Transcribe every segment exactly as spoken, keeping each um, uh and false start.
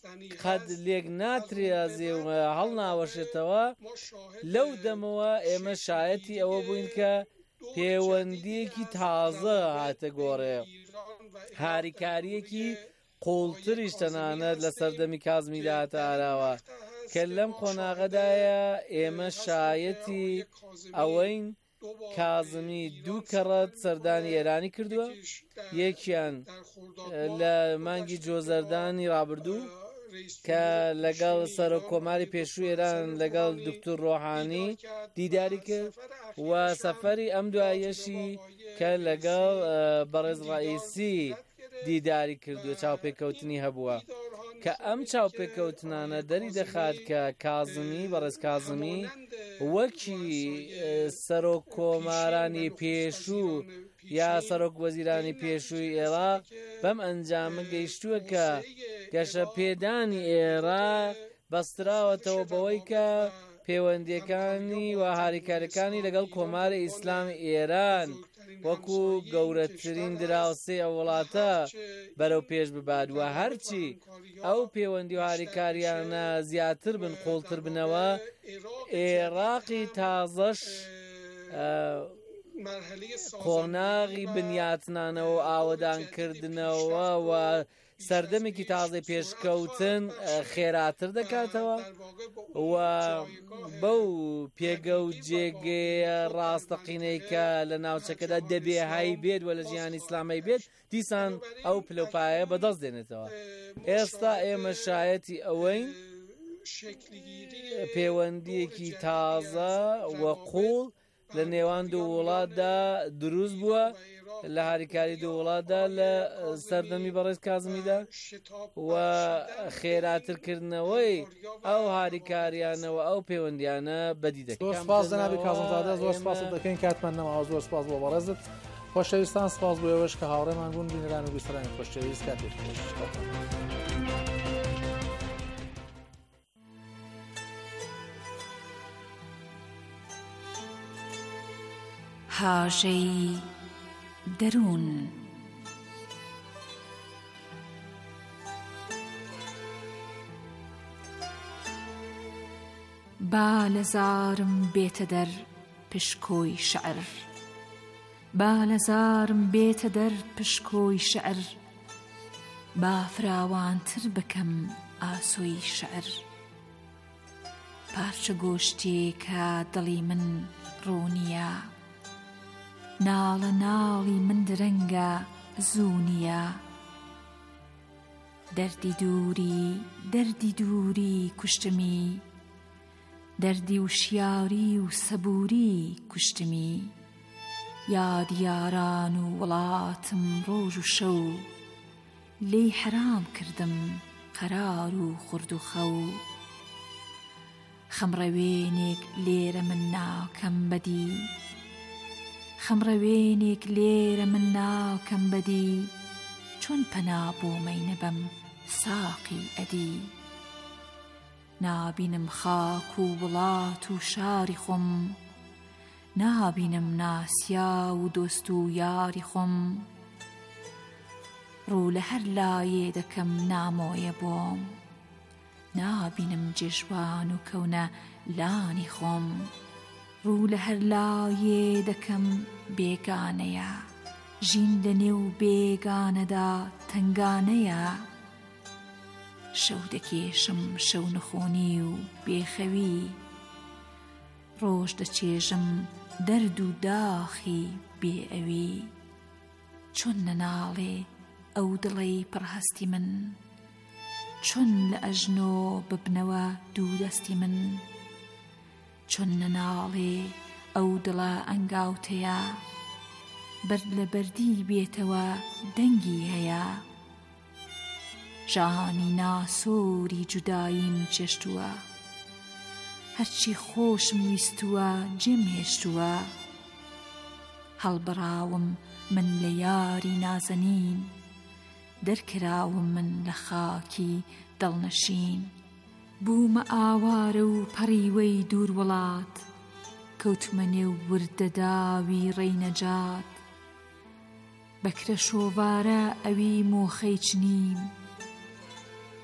قەت لێک ناترێزێ و هەڵ ناوەشێتەوە. لەو دەمەوە ئێمە شایەتی ئەوە بووین کە پەیوەندیەکی تازە هاتە گۆڕێ، هاریکاریەکی قوڵتریش تەنانەت لە سەردەمی کازمیدا هاتە ئاراوە کە لەم قۆناغەدایە ئێمە شایەتی ئەوەین کازمی دوو کەڕەت سەردانی ئێرانی کردووە، یەکیان لە مانگی جۆزەردانی ڕابردوو کە لەگەڵ سەرۆکۆماری پێشووی ئێران لەگەڵ دکتۆر ڕۆحانی دیداری کرد و سەفەری ئەم دوایەشی کە لەگەڵ بەڕێز ڕائیسی دیداری کردووە، چاوپێکەوتنی هەبووە کە ئەم چاوپێکەوتنانە دەری دەخات کە کازمی بەڕێز کازمی وەکی سەرۆک کۆمارانی پێشوو یا سەرۆک وەزیرانی پێشووی عێراق بەم ئەنجامە گەیشتووە کە گەشە پێدانی عێراق بەستراوەتەوە بەوەی کە پەیوەندیەکانی و هاریکاریەکانی لەگەڵ کۆماری ئیسلامی ئێران وەکو گەورەترین دراوسێ ئەو وڵاتە بەرەو پێش ببات و هەرچی ئەو پەیوەندی و هاریکاریانە زیاتر بن قوڵتر بنەوە، عێراقی تازەش قۆناغی بنیاتنانەوە و ئاوەدانکردنەوە و سەردەمێکی تازەی پێشکەوتن خێراتر دەکاتەوە و بەو پێگە و جێگەیە ڕاستەقینەی کە لە ناوچەکەدا دەبێ هەی بێت و لە ژیانی ئیسلامی بێت دیسان ئەو پلەپایە بەدەست دێنێتەوە. ئێستا ئێمە شایەتی ئەوەین پەیوەندیەکی تازە و قوڵ لە نێوان دوو وڵاتدا دروست بووە، لە هاریکاری دوو وڵاتدا لە سەردەمی بەڕێز کازمیدا و خێراترکردنەوەی ئەو هاریکاریانەوە ئەو پەیوەندیانە بەدی دەکەن. زۆر سپاس جەنابی کازمزادە، زۆر سپاس دەکەین کاتمان نەماوە، زۆر سپاس بۆ بەڕێزت. خۆشەویستان سپاس بۆ ئێوەش کە هاوڕێمان بوون، بینەران و بیسەرانی خۆشەویست کاتێک خۆش. هاژەی دەروون با لەزارم بێتە دەر پشکۆی شعر، با لەزارم بێتە دەر پشکۆی شعر، با فراوانتر بکەم ئاسۆی شعر، پارچە گۆشتێکە دڵی من ڕوونیە، ناڵە ناڵی من درەنگە زوونیە، دەردی دووری دەردی دووری کوشتمی، دەردی وشیاری و سەبووری کوشتمی، یادیاران و وڵاتم ڕۆژ و شەو، لێی حرام کردم قەرار و خورد و خەو، خەمڕەوێنێک لێرە من ناکەم بەدی، خەمڕەوێنێک لێرە من ناکەم بەدی، چۆن پەنا بۆمەی نەبەم ساقی ئەدی، نابینم خاک و وڵات و شاری خۆم، نابینم ناسیا و دۆست و یاری خۆم، ڕوو لە هەر لایێ دەکەم نامۆیە بۆم، نابینم جێژوان و کەونە لانی خۆم، ڕوو لە هەر لایێ دەکەم بێگانەیە، ژین لە نێو بێگانەدا تەنگانەیە، شەو دەکێشم شەو نەخۆنی و بێخەوی، ڕۆژ دەچێژم دەرد و داخی بێئەوی، چۆن نەناڵێ ئەو دڵەی پڕهەستی من، چۆن لە ئەژنۆ ببنەوە دوو دەستی من، چۆن نەناڵێ ئەو دڵە ئەنگاوتەیە، بەرد لە بەردی بێتەوە دەنگی هەیە، ژانی ناسۆری جوداییم چێشتووە، هەرچی خۆشم ویستووە جێم هێشتووە، هەڵبڕاوم من لە یاری نازەنین، دەرکراوم من لە خاکی دڵنەشین، بوومە ئاوارە و پەڕیوەی دوور وڵات، کەوتمە نێو وردەداوی ڕێی نەجات، بەکرە شۆڤارە ئەوی مۆخەی چنیم، بوومە ئاوارە و پەڕیوەی دوور وڵات، کەوتمە نێو وردەداوی ڕێی نەجات، بەکرە شۆڤارە ئەوی مۆخەی چنیم،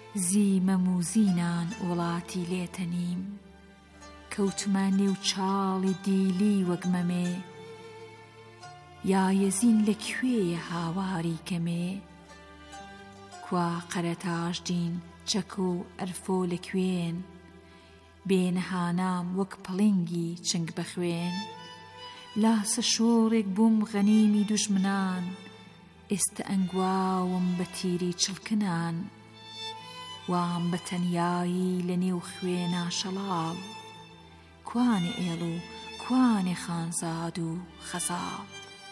زیمەم و زینان وڵاتی لێتەنیم کەوتمە نێو چاڵی دیلی وەگمەمێ یایەزین لەکوێیە هاواری کەمێ کوا قەرەتاش دین چەک و ئەرفۆ لەکوێن بێنەهانام وەک پڵنگی چنگ بەخوێن لاسە شۆڕێک بووم غەنیمی دوژمنان ئێستا ئەنگواوم بە تیری چڵکنان وام بە تەنیایی لە نێو خوێنا شەڵاڵ کوانێ ئێڵ و کوانێ خانزاد و خەزاڵ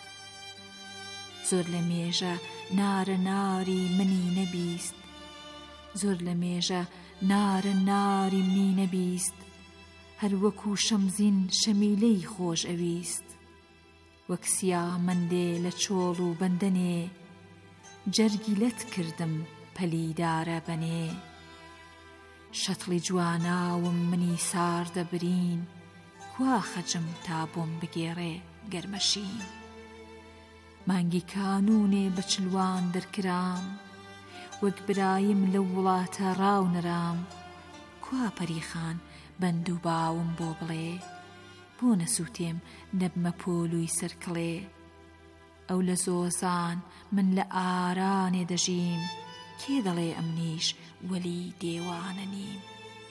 زۆر لە مێژە نارە ناری منی نەبیست زۆر لە مێژە نارە ناری منی نەبیست هەر وەکو شەمزین شەمیلەی خۆش ئەویست وەک سیا مندێ لە چۆڵ و بەندەنێ جەرگی لەت کردم پەلیدارە بەنێ شەتڵی جواناوم منی ساردە برین کوا خەجم تا بۆم بگێڕێ گەرمەشین مانگی کانونێ بە چلوان دەرکرام وەک برایم لە وڵاتە ڕاو نەرام کوا پەریخان بەند و باوم بۆ بڵێ بۆ نەسووتێم نەبمە پۆلووی سەرکڵێ ئەو لە زۆزان من لە ئارانێ دەژیم کێ دەڵێ ئەمنیش وەلی دێوانە نیم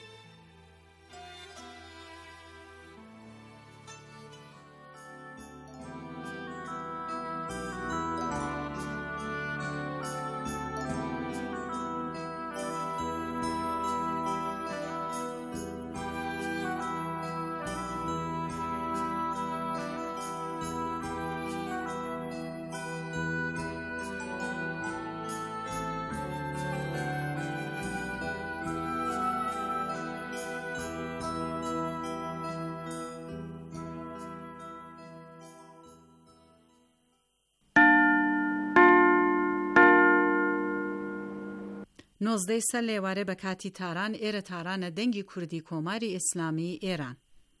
نۆزدەی سەر لێوارە بە کاتی تاران ئێرە تارانە دەنگی کوردی کۆماری ئیسلامی ئێران.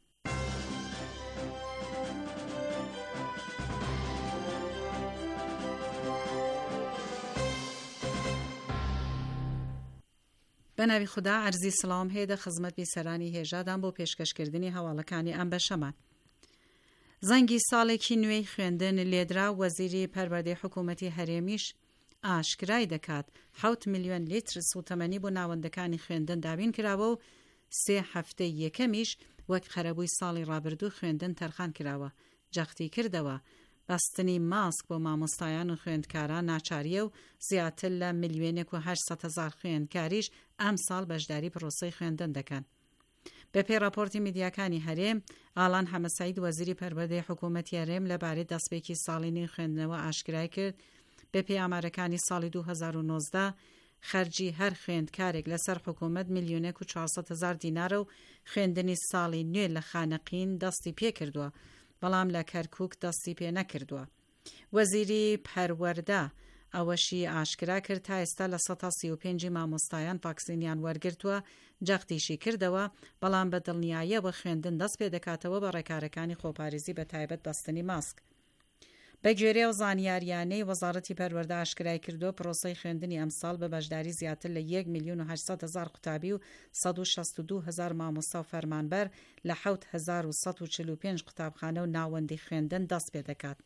بەناوی خوددا عەرزی سڵام هەیە خزمەت بیسەرانی هێژادان بۆ پێشکەشکردنی هەواڵەکانی ئەم بەشەمان. زەنگی ساڵێکی نوێی خوێندن لێدرا وەزیری پەروەردەی حکوومەتی هەرێمیش ئاشکرای دەکات حەوت میلیۆن لیتر سوتەمەنی بۆ ناوەندەکانی خوێندن دابین کراوە و سێ هەفتەی یەکەمیش وەک خەرەبووی ساڵی ڕابردوو خوێندن تەرخان کراوە. جەختی کردەوە بەستنی ماسک بۆ مامۆستایان و خوێندکاران ناچاریە و زیاتر لە میلیۆنێک و هەشت هەزار خوێندکاریش ئەم ساڵ بەشداری پرۆسەی خوێندن دەکەن. بە پێی راپۆرتی میدیاکانی هەرێم، ئالان حەمەسەید وەزیری پەروەردەی حکوومەتی هەرێم لەبارەی دەستپێکی ساڵینی خوێندنەوە ئاشکرای کرد. بە پێی ئامارەکانی ساڵی دوو هەزار و نۆزدە خەرجی هەر خوێندکارێک لەسەر حکوومەت میلیۆنێک و چوارسەد هەزار دینارە و خوێندنی ساڵی نوێ لە خانەقین دەستی پێ کردووە، بەڵام لە کەرکووک دەستی پێ نەکردووە. وەزیری پەروەردە ئەوەشی ئاشکرا کرد تا ئێستا لە سەد تا سی و پێنج مامۆستایان ڤاکسینیان وەرگرتووە، جەختیشی کردەوە، بەڵام بە دڵنیاییەوە خوێندن دەست پێ دەکاتەوە بە ڕێکارەکانی خۆپارێزی بە تایبەت بەستنی ماسک. بە گوێرە و زانیاریانەی وەزارەتی پەروەردە ئاشکرای کردو پرۆسەی خوێندنی ئەمساڵ بە بەشداری زیاتر لە یەک میلیۆن و هەشت هەزار قوتابی و سەد و شەست و دوو هەزار مامۆستا و فەرمانبەر لە حەوت هەزار و سەد و چل و پێنج قوتابخانە و ناوەندی خوێندن دەست پێ دەکات.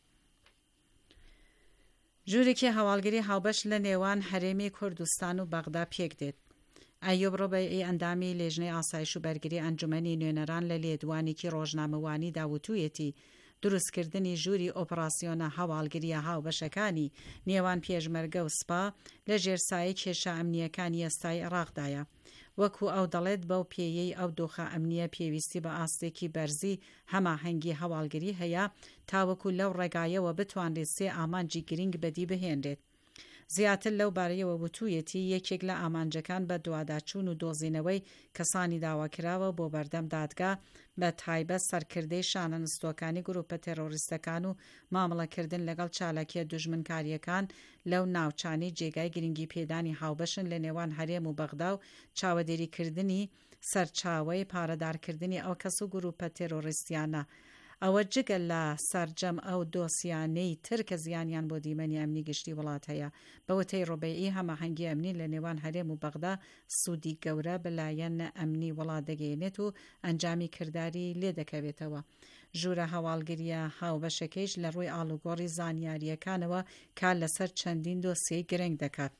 ژوورێکی هەواڵگری هاوبەش لە نێوان هەرێمی کوردستان و بەغدا پێک دێت. ئایۆب ڕۆبەی ئەندامی لێژنەی ئاسایش و بەرگری ئەنجومەنی نوێنەران لە لێدوانێکی ڕۆژنامەوانی داوتوویەتی دروستکردنی ژووری ئۆپراسیۆنە هەواڵگریە هاوبەشەکانی نێوان پێشمەرگە و سپا لە ژێرسایەی کێشە ئەمنیەکانی ئێستای عێراقدایە. وەکو ئەو دەڵێت بەو پێیەی ئەو دۆخە ئەمنیە پێویستی بە ئاستێکی بەرزی هەماهەنگی هەواڵگری هەیە تاوەکو لەو ڕێگایەوە بتوانرێت سێ ئامانجی گرنگ بەدی بهێنرێت. زیاتر لەو بارەیەوە وتوویەتی یەکێک لە ئامانجەکان بە دوواداچوون و دۆزینەوەی کەسانی داواکراوە بۆ بەردەم دادگا بە تایبەت سەرکردەی شانەنستۆکانی گروپە تێرۆریستەکان و مامەڵەکردن لەگەڵ چالاکیە دوژمنکاریەکان لەو ناوچانی جێگای گرنگی پێدانی هاوبەشن لە نێوان هەرێم و بەغدا و چاوەدێریکردنی سەرچاوەی پارەدارکردنی ئەو کەس و گروپە تێرۆریستیانە. ئەوە جگە لە سەرجەم ئەو دۆسیانەی تر کە زیانیان بۆ دیمەنی ئەمنی گشتی وڵات هەیە بەوەتەی ڕۆبەیی هەماهەنگی ئەمنی لە نێوان هەرێم و بەغدا سوودی گەورە بەلایەن ئەمنی وڵات دەگەێنێت و ئەنجامی کردداری لێ دەکەوێتەوە. ژوورە هەواڵگریە هاوبەشەکەیش لە ڕووی ئاڵوگۆڕی زانیاریەکانەوە کار لەسەر چەندین دۆسیەی گرنگ دەکات.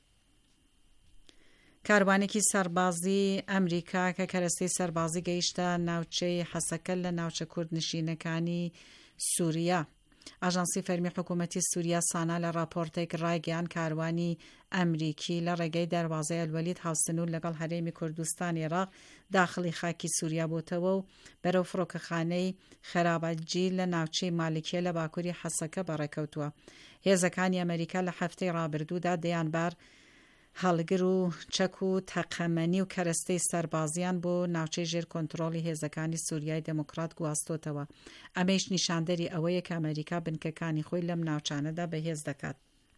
کاروانێکی سەربازی ئەمریکا کە کەرەستەی سەربازی گەیشتە ناوچەی حەسەکە لە ناوچە کوردنشینەکانی سووریا. ئاژانسی فەرمی حکوومەتی سووریا سانا لە راپۆرتێک ڕایگەیاند کاروانی ئەمریکی لە ڕێگەی دەروازەی ئەلوەلید هاوسنوور لەگەڵ هەرێمی کوردستان عێراق داخلی خاکی سووریا بۆتەوە و بەرەو فڕۆکەخانەی خەرابەتجی لە ناوچەی مالکیە لە باکووری حەسەکە بەڕێکەوتووە. هێزەکانی ئەمریکا لە هەفتەی ڕابردوودا دەیانبار هەڵگر و چەک و تەقەمەنی و کەرەستەی سەربازیان بۆ ناوچەی ژێر کۆنتڕۆڵی هێزەکانی سووریای دموکرات گواستۆتەوە. ئەمەش نیشاندەری ئەوەیە کە ئەمریکا بنکەکانی خۆی لەم ناوچانەدا بەهێز دەکات.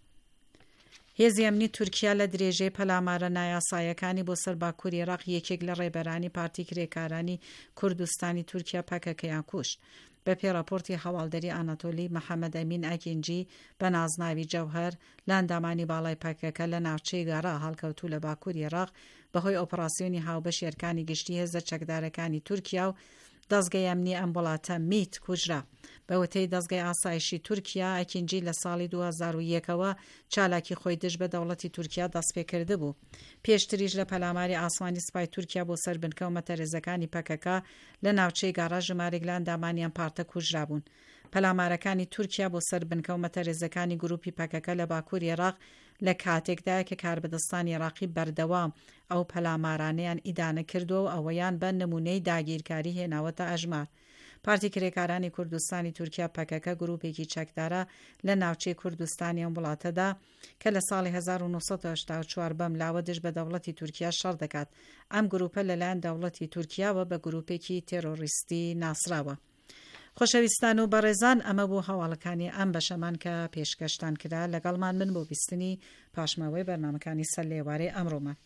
هێزی ئەمنی تورکیا لە درێژەی پەلامارە نایاسایەکانی بۆ سەر باکووری عێراق یەکێک لە ڕێبەرانی پارتی کرێکارانی کوردستانی تورکیا پەکەکەیان کوشت. بە پێ راپۆرتی هەواڵدەری ئاناتۆلی محەممەد ئەمین ئەکینجی بە نازناوی جەوهەر لە ئەندامانی باڵای پەکەکە لە ناوچەی گارا هەڵکەوتوو لە باکووری عێراق بەهۆی ئۆپراسیۆنی هاوبەش یێرکانی گشتی هێزە چەکدارەکانی تورکیا و دەستگای ئەمنی ئەم وڵاتە میت کوژرا. بەوتەی دەستگای ئاسایشی تورکیا ئەکینجی لە ساڵی دوو هەزار و یەکەوە چالاکی خۆی دژ بە دەوڵەتی تورکیا دەستپێکرده بوو. پێشتریش لە پەلاماری ئاسمانی سوپای تورکیا بۆ سەر بنکە و مەتەرێزەکانی پەکەکە لە ناوچەی گارا ژمارێک لە ئەندامانیان پارتە کوژرا بوون. پەلامارەکانی تورکیا بۆ سەر بنکە و مەتەرێزەکانی گروپی پەکەکە لە باکووری عێراق لە کاتێکدا کە کاربەدەستانی عێراقی بەردەوام ئەو پەلامارانەیان ئیدانە کردووە و ئەوەیان بە نمونەی داگیرکاری هێناوەتە ئەژمار. پارتی کرێکارانی کوردستانی تورکیا پەکەکە گروپێکی چەکدارە لە ناوچەی کوردستانی ئەم وڵاتەدا کە لە ساڵی هەزار و نۆسەد و هەشتا و چوار بەم لاوە دژ بە دەوڵەتی تورکیا شەڕ دەکات. ئەم گروپە لەلایەن دەوڵەتی تورکیاوە بە گروپێکی تێرۆریستی ناسراوە. خۆشەویستان و بەڕێزان، ئەمە بوو هەواڵەکانی ئەم بەشەمان کە پێشکەشتان کرا. لەگەڵمان من بۆ بیستنی پاشماوەی بەرنامەکانی سەر لێوارەی ئەمڕۆمان.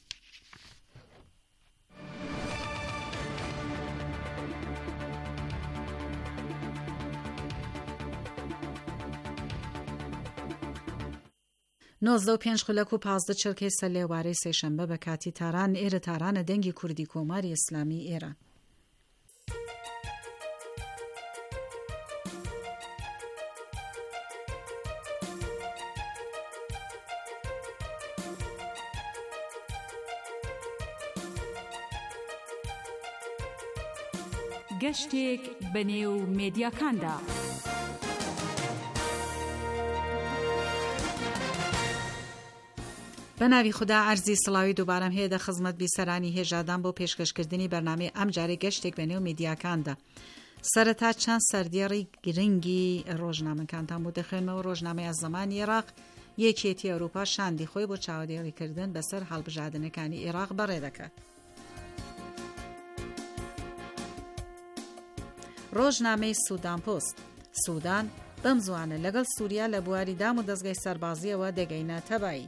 نۆزدە و پێنج خولەک و پازدە چرکەی سەر لێوارەی سێشەمبە بە کاتی تاران ئێرە تارانە دەنگی کوردی کۆماری ئیسلامی ئێران. گەشتێک بەنێو مێدیاکاندا. بە ناوی خوددا ئەرزی سڵاوی دووبارەم هەیە خزمەت بیسەرانی هێژادان بۆ پێشکەشکردنی بەرنامەی ئەم جارێ گەشتێک بەنێو مێدیاکاندا. سەرەتا چەند سەردێڕی گرنگی ڕۆژنامەکانتان بۆ دەخوێنمەوە. ڕۆژنامەی ئەزەمانی عێراق یەکێتی ئەوروپا شاندی خۆی بۆ چاودێریکردن بەسەر هەڵبژاردنەکانی عێراق بەڕێ دەکات. ڕۆژنامەی سوودان پۆست سوودان بەم زوانە لەگەڵ سووریا لە بواری دام و دەستگای سەربازیەوە دەگەینە تەبایی.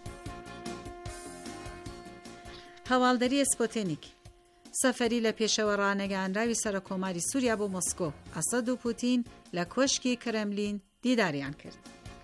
هەواڵدەری سپۆتێنیک سەفەری لە پێشەوە ڕانەگەاندراوی سەرۆکۆماری سووریا بۆ مۆسکۆ. ئەسەد و پوتین لە کۆشکی کرەملین دیداریان کرد.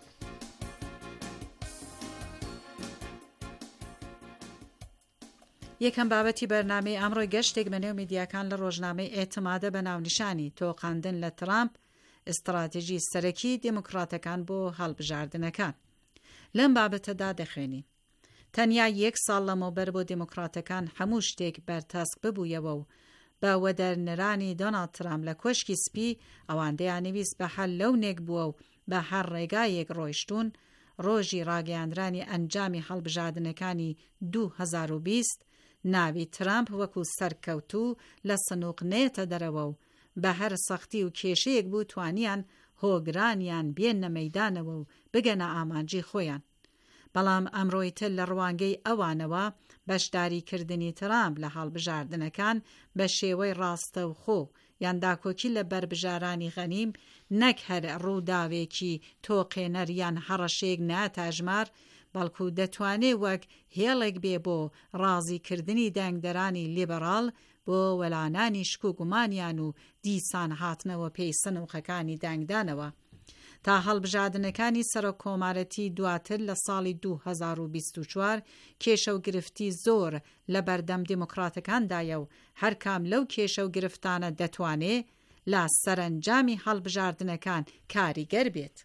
یەکەم بابەتی بەرنامەی ئەمڕۆی گەشتێک بەنێو میدیاکان لە ڕۆژنامەی ئێتمادە بە ناونیشانی تۆقاندن لە ترامپ ئستراتیژی سەرەکی دموکراتەکان بۆ هەڵبژاردنەکان. لەم بابەتەدا دەخوێنین تەنیا یەک ساڵ لەمەوبەر بۆ دموکراتەکان هەموو شتێک بەرتەسک ببوویەوە و بە وەدەرنرانی دۆناڵد ترامپ لە کۆشکی سپی ئەوانەیان نویست بە هەر لەونێک بووە و بە هەر ڕێگایەک ڕۆیشتون. ڕۆژی ڕاگەیاندرانی ئەنجامی هەڵبژاردنەکانی دوو هەزار و بیست ناوی ترامپ وەکو سەرکەوتوو لە سنووق نێتە دەرەوە و بە هەر سەختی و کێشەیەک بوو توانیان هۆگرانیان بێنە مەیدانەوە و بگەنە ئامانجی خۆیان. بەڵام ئەمڕۆی تر لە ڕوانگەی ئەوانەوە بەشداریکردنی ترامپ لە هەڵبژاردنەکان بە شێوەی ڕاستە و خۆ یان داکۆکی لە بربژارانی غەنیم نەک هەر ڕووداوێکی تۆقێنەر یان هەڕەشێک ناتاژمار، بەڵکو دەتوانێت وەک هێڵێک بێ بۆ ڕازیکردنی دەنگدەرانی لیبەڕاڵ بۆ وەلانانی شک و گومانیان و دیسان هاتنەوە پێی سنووقەکانی دەنگدانەوە. تا هەڵبژاردنەکانی سەرۆک کۆمارەتی دواتر لە ساڵی دوو هەزار و بیست و چوار کێشە و گرفتی زۆر لە بەردەم دموکراتەکاندایە و هەر کام لەو کێشە و گرفتانە دەتوانێت لە سەرنجامی هەڵبژاردنەکان کاریگەر بێت.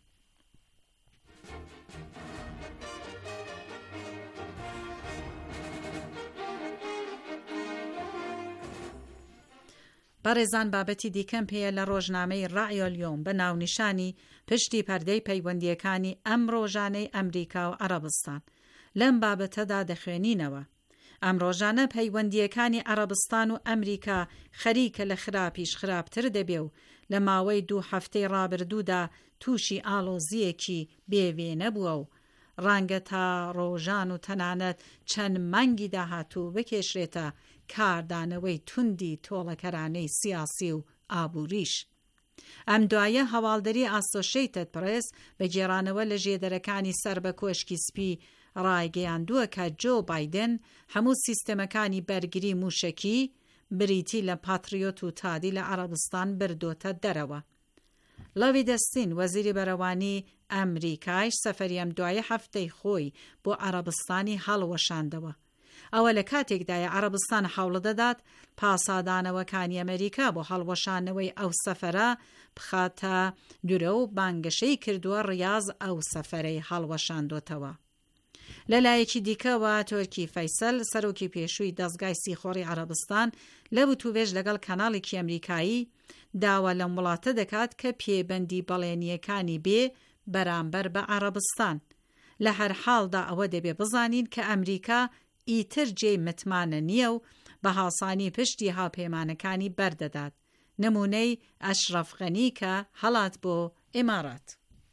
بەڕێزان بابەتی دیکەم پێیە لە ڕۆژنامەی ڕائیۆلیۆم بە ناونیشانی پشتی پەردەی پەیوەندیەکانی ئەم ڕۆژانەی ئەمریکا و عەرەبستان لەم بابەتەدا دەخوێنینەوە. ئەم ڕۆژانە پەیوەندیەکانی عەرەبستان و ئەمریکا خەریکە لە خراپیش خراپتر دەبێ و لە ماوەی دوو هەفتەی ڕابردوودا تووشی ئاڵۆزیەکی بێوێنە بووە و ڕەنگە تا ڕۆژان و تەنانەت چەند مانگی داهاتوو بکێشرێتە کاردانەوەی توندی تۆڵەکەرانەی سیاسی و ئابووریش. ئەم دوایە هەواڵدەری ئاسۆشیتد پرێس بە گێڕانەوە لە ژێدەرەکانی سەر بە کۆشکی سپی ڕایگەیاندووە کە جۆ بایدن هەموو سیستەمەکانی بەرگری موشکی بریتی لە پاتریۆت و تادی لە عەرەبستان بردۆتە دەرەوە. لەوی دەستین وەزیری بەرەوانی ئەمریکایش سەفەری ئەم دوایە هەفتەی خۆی بۆ عەرەبستانی هەڵوەشاندەوە. ئەوە لە کاتێکدایە عەرەبستان هەوڵ دەدات پاسادانەوەکانی ئەمریکا بۆ هەڵوەشانەوەی ئەو سەفەرە بخاتە دوورە و بانگەشەی کردووە ڕیاض ئەو سەفەرەی هەڵوەشاندۆتەوە. لەلایەکی دیکەوە تۆرکی فەیسەل سەرۆکی پێشووی دەستگای سیخۆڕی عەرەبستان لە وتوبێژ لەگەڵ کەناڵێکی ئەمریکایی داوا لەم وڵاتە دەکات کە پێبەندی بەڵێنیەکانی بێ بەرامبەر بە عەرەبستان. لە هەر حاڵدا ئەوە دەبێ بزانین کە ئەمریکا ئیتر جێی متمانە نییە و بە هاسانی پشتی هاوپەیمانەکانی بەردەدات. نمونەی ئەشرەف غەنی کە هەڵات بۆ ئێمارات.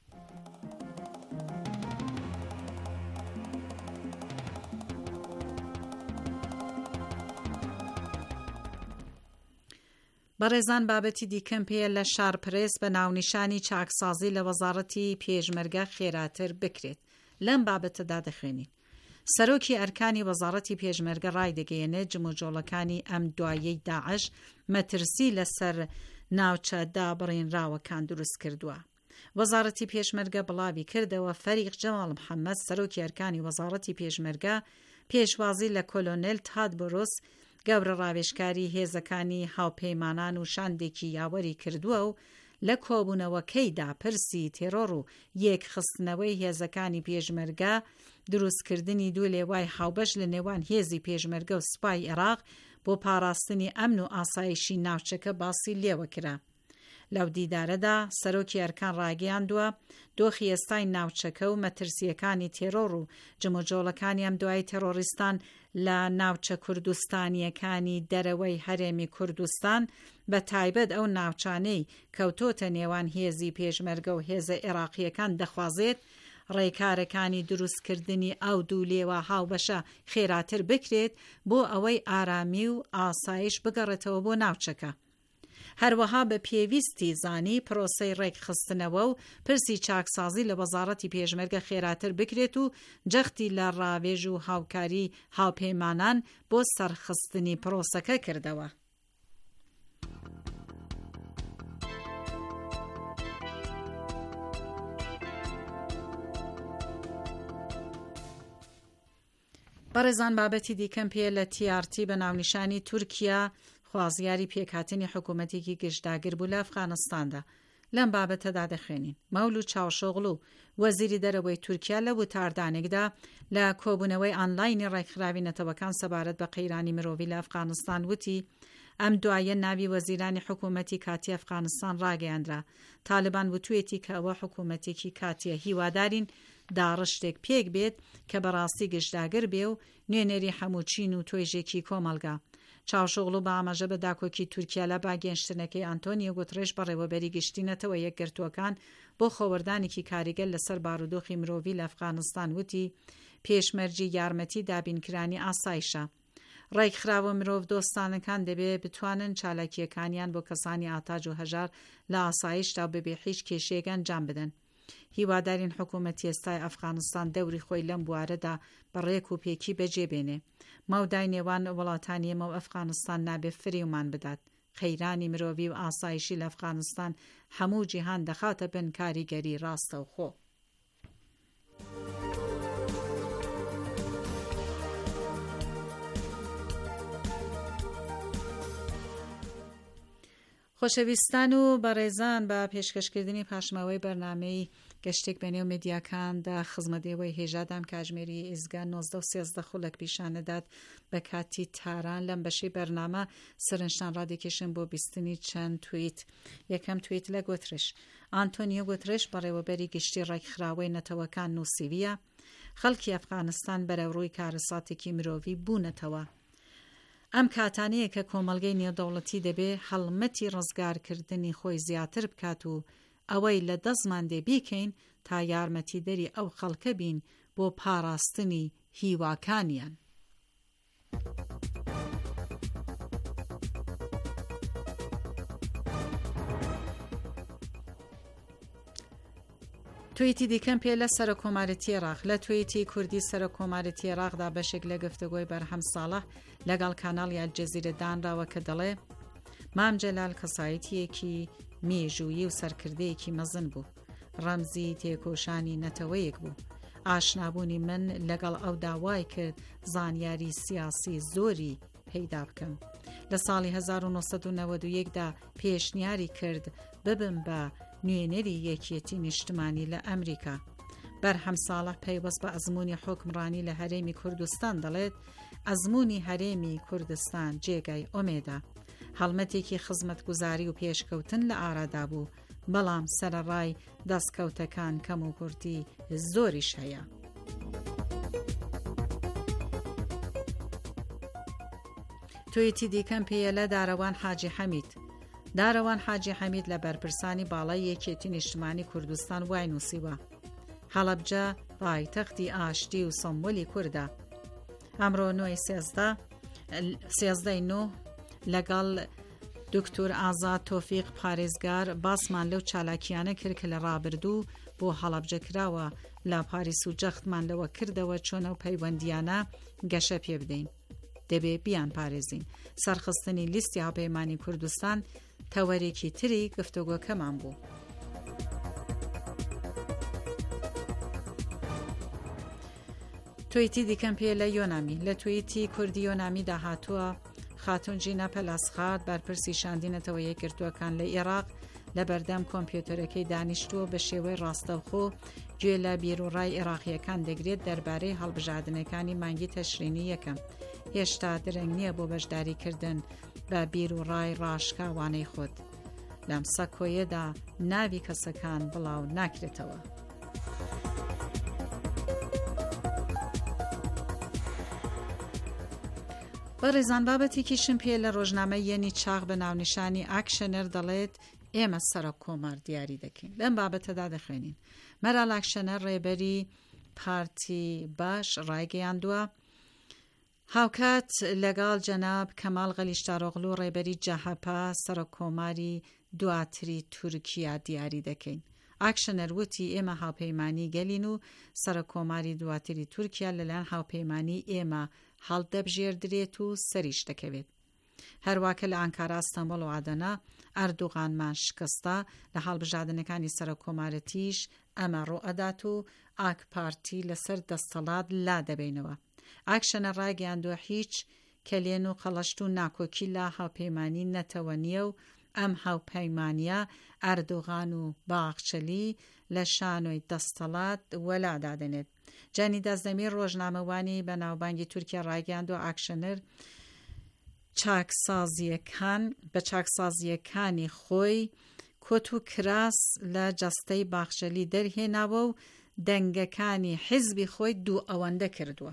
بەڕێزان بابەتی دیکەم پێیە لە شارپرێس بە ناونیشانی چاکسازی لە وەزارەتی پێشمەرگە خێراتر بکرێت. لەم بابەتەدا دەخوێنین. سەرۆکی ئەرکانی وەزارەتی پێشمەرگە ڕای دەگەیەنێت جموجۆڵەکانی ئەم دوایەی داعش مەترسی لەسەر ناوچە دابڕێنراوەکان دروست کردووە. وەزارەتی پێشمەرگە بڵاوی کردەوە فەریق جەمال محەممەد سەرۆکی ئەرکانی وەزارەتی پێشمەرگە پێشوازی لە کۆلۆنێل تادبۆرۆس گەورە ڕاوێژکاری هێزەکانی هاوپەیمانان و شاندێکی یاوەری کردووە و لە کۆبوونەوەکەیدا پرسی تێرۆڕ و یەک خستنەوەی هێزەکانی پێشمەرگە دروستکردنی دوو لێوای هاوبەش لە نێوان هێزی پێشمەرگە و سوپای عێراق بۆ پاراستنی ئەمن و ئاسایشی ناوچەکە باسی لێوە کرا. لەو دیدارەدا سەرۆکی ئەرکان ڕاگەیاندووە دۆخی ئێستای ناوچەکە و مەترسیەکانی تێرۆڕ و جموجۆڵەکانی ئەم دوای تێرۆریستان لە ناوچە کوردستانیەکانی دەرەوەی هەرێمی کوردستان بە تایبەت ئەو ناوچانەی کەوتۆتە نێوان هێزی پێشمەرگە و هێزە عێراقیەکان دەخوازێت ڕێکارەکانی دروستکردنی ئەو دوو لێوە هاوبەشە خێراتر بکرێت بۆ ئەوەی ئارامی و ئاسایش بگەڕێتەوە بۆ ناوچەکە. هەروەها بە پێویستی زانی پرۆسەی ڕێکخستنەوە و پرسی چاکسازی لە وەزارەتی پێشمەرگە خێراتر بکرێت و جەختی لە ڕاوێژ و هاوکاری هاوپەیمانان بۆ سەرخستنی پرۆسەکە کردەوە. بەڕێزان بابەتی دیکەم پێ لە تی ئار تی بە ناونیشانی تورکیا خوازیاری پێکهاتنی حکوومەتێکی گشتداگر بوو لە ئەفغانستاندا. لەم بابەتەدا دەخوێنین. مەولود چاوشۆغلو وەزیری دەرەوەی تورکیا لە وتاردانێکدا لە کۆبوونەوەی ئانلاینی ڕێکخراوی نەتەوەکان سەبارەت بە قەیرانی مرۆڤی لە ئەفغانستان وتی ئەم دوایە ناوی وەزیرانی حکوومەتی کاتی ئەفغانستان ڕاگەیاندرا. تالبان وتوێتی کە ئەوە حکوومەتێکی کاتیە هیوادارین داڕشتێک پێک بێت کە بەڕاستی گشتداگر بێ و نوێنەری هەمووچین و تۆیژێکی کۆمەلگا. چاوشۆغلو بە ئاماژە بە داکۆکی تورکیا لە باگەنشتنەکەی ئەنتۆنیۆ گوترێش بەڕێوەبەری گشتینەتەوە یەکگرتووەکان بۆ خۆوەردانێکی کاریگەر لەسەر بارودۆخی مرۆڤی لە ئەفغانستان وتی پێشمەرجی یارمەتی دابینکرانی ئاسایشە. ڕێکخراوە مرۆڤ دۆستانەکان دەبێت بتوانن چالاکیەکانیان بۆ کەسانی ئاتاج و هەژار لە ئاسایشتا بەبێ هیچ کێشەیەک ئەنجام بدەن. هیوادارین حکوومەتی ئێستای ئەفغانستان دەوری خۆی لەم بوارەدا بەڕێک و پێکی بەجێبێنێ. ماودای نێوان وڵاتانی ئێمە و ئەفغانستان نابێ فریومان بدات. خەیرانی مرۆڤی و ئاسایشی لە ئەفغانستان هەموو جیهان دەخاتە بن کاریگەری ڕاستە و خۆ. خۆشەویستان و بەڕێزان بە پێشکەشکردنی پاشماوەی بەرنامەی گەشتێک بە نێو مێدیاکاندا خزمەتەوەی هێژادام کاژمێری ئێزگا نۆزدە و سێزدە خولەک پیشانەدات بە کاتی تاران لەم بەشەی بەرنامە سەرنجشان ڕادێکێشن بۆ بیستنی چەند تویت. یەکەم تویت لە گوترش. ئانتۆنیۆ گوترش بەڕێوەبەری گشتی ڕێکخراوەی نەتەوەکان نووسیویە خەڵکی ئەفغانستان بەرەوڕووی کارەساتێکی مرۆڤی بوونەتەوە. ئەم کاتانەیە کە کۆمەلگەی نێودەوڵەتی دەبێ هەڵمەتی ڕزگارکردنی خۆی زیاتر بکات و ئەوەی لە دەستمان دێ بیکەین تا یارمەتی دەری ئەو خەڵکە بین بۆ پاراستنی هیواکانیان. تویتی دیکەم پێ لە سەرۆکۆمارەتی عێراق. لە تویتی کوردی سەرۆکۆمارەتی عێراقدا بەشێک لە گفتوگۆی بەرهەم ساڵە لەگەڵ کاناڵی ئەلجەزیرە دانراوە کە دەڵێ مام جەلال کەسایەتیەکی مێژوویی و سەرکردەیەکی مەزن بوو. ڕەمزی تێکۆشانی نەتەوەیەک بوو. ئاشنابوونی من لەگەڵ ئەو داوای کرد زانیاری سیاسی زۆری پەیدا بکەم. لە ساڵی هەزار و نۆسەد و نەوەد و یەکدا پێشنیاری کرد ببم بە نوێنەری یەکێتی نیشتمانی لە ئەمریکا. بەرهەم ساڵح پەیوەست بە ئەزمموی حکمڕانی لە هەرێمی کوردستان دەڵێت ئەزمموی هەرێمی کوردستان جێگای ئۆمێدا. هەڵمەتێکی خزمەتگوزاری و پێشکەوتن لە ئارادا بوو، بەڵام سەرەڕای دەستکەوتەکان کەم و کورتی زۆریش هەیە. تویتی دیکەم پێیە لە دارەوان حاجی حەمید. دارەوان حاجی حەمید لە بەرپرسانی باڵای یەکێتی نیشتمانی کوردستان وای نووسیوە هەڵەبجە پایتەختی ئاشتی و سەمبۆلی کوردە. ئەمڕۆ نۆی سێزدەی نۆ لەگەڵ دکتۆر ئازاد تۆفیق پارێزگار باسمان لەو چالاکیانە کرد کە لە ڕابردوو بۆ هەڵەبجە کراوە لە پاریس و جەختمان لەوە کردەوە چۆنە و پەیوەندیانە گەشە پێ بدەین. دەبێ بیان پارێزین. سەرخستنی لیستی هاوپەیمانی کوردستان تەوەرێکی تری گفتوگۆکەمان بوو. تویتی دیکەم پێ لە یۆنامی. لە تویتی کوردی یۆنامی داهاتووە خاتون جینا پەلاسخات بەرپرسی شاندینەتەوە یەکگرتووەکان لە عێراق لە بەردەم کۆمپیۆتەرەکەی دانیشتووە بە شێوەی ڕاستەوخۆ گوێ لە بیرۆڕای عێراقیەکان دەگرێت دەربارەی هەڵبژاردنەکانی مانگی تەشرینی یەکەم. هێشتا درەنگ نییە بۆ بەشداریکردن بە بیرۆڕای ڕاشکاوانەی خۆت. لەم سەکۆیەدا ناوی کەسەکان بڵاو ناکرێتەوە. بەڕێزان بابەتێکیشم پێ لە ڕۆژنامە یەنی چاغ بە ناونیشانی ئاکشەنەر دەڵێت ئێمە سەرۆک کۆمار دیاری دەکەین. بەم بابەتەدا دەخوێنین. مەرال ئاکشەنەر ڕێبەری پارتی باش ڕایگەیاندووە هاوکات لەگەڵ جەناب کەمال غەلیشتارۆغلو ڕێبەری جەهەپا سەرۆک کۆماری دواتری تورکیا دیاری دەکەین. ئاکشەنەر وتی ئێمە هاوپەیمانی گەلین و سەرۆک کۆماری دواتری تورکیا لەلایەن هاوپەیمانی ئێمە هەڵدەبژێردرێت و سەریش دەکەوێت. هەروواکە لە ئەنکارا ئەستەمبۆڵ و ئادەنا ئەردوغانمان شکستە لە هەڵبژاردنەکانی سەرۆک کۆمارەتیش ئەمە ڕۆئەدات و ئاک پارتی لەسەر دەستەڵات لا دەبینەوە. ئاکشەنە ڕاگەیاندووە هیچ کەلێن و قەڵەشت و ناکۆکی لا هاوپەیمانی نەتەوە نییە و ئەم هاوپەیمانیە ئەردوغان و باخچەلی لە شانۆی دەستەڵات وەلادادنێت. جانی دەستدەمی ڕۆژنامەوانی بە ناوبانگی تورکیا ڕاگەیاندووە ئاکشەنەر چاکسازیەکان بە چاکسازیەکانی خۆی کۆت و کراس لە جەستەی باخچەلی دەرهێناوە و دەنگەکانی حیزبی خۆی دوو ئەوەندە کردووە.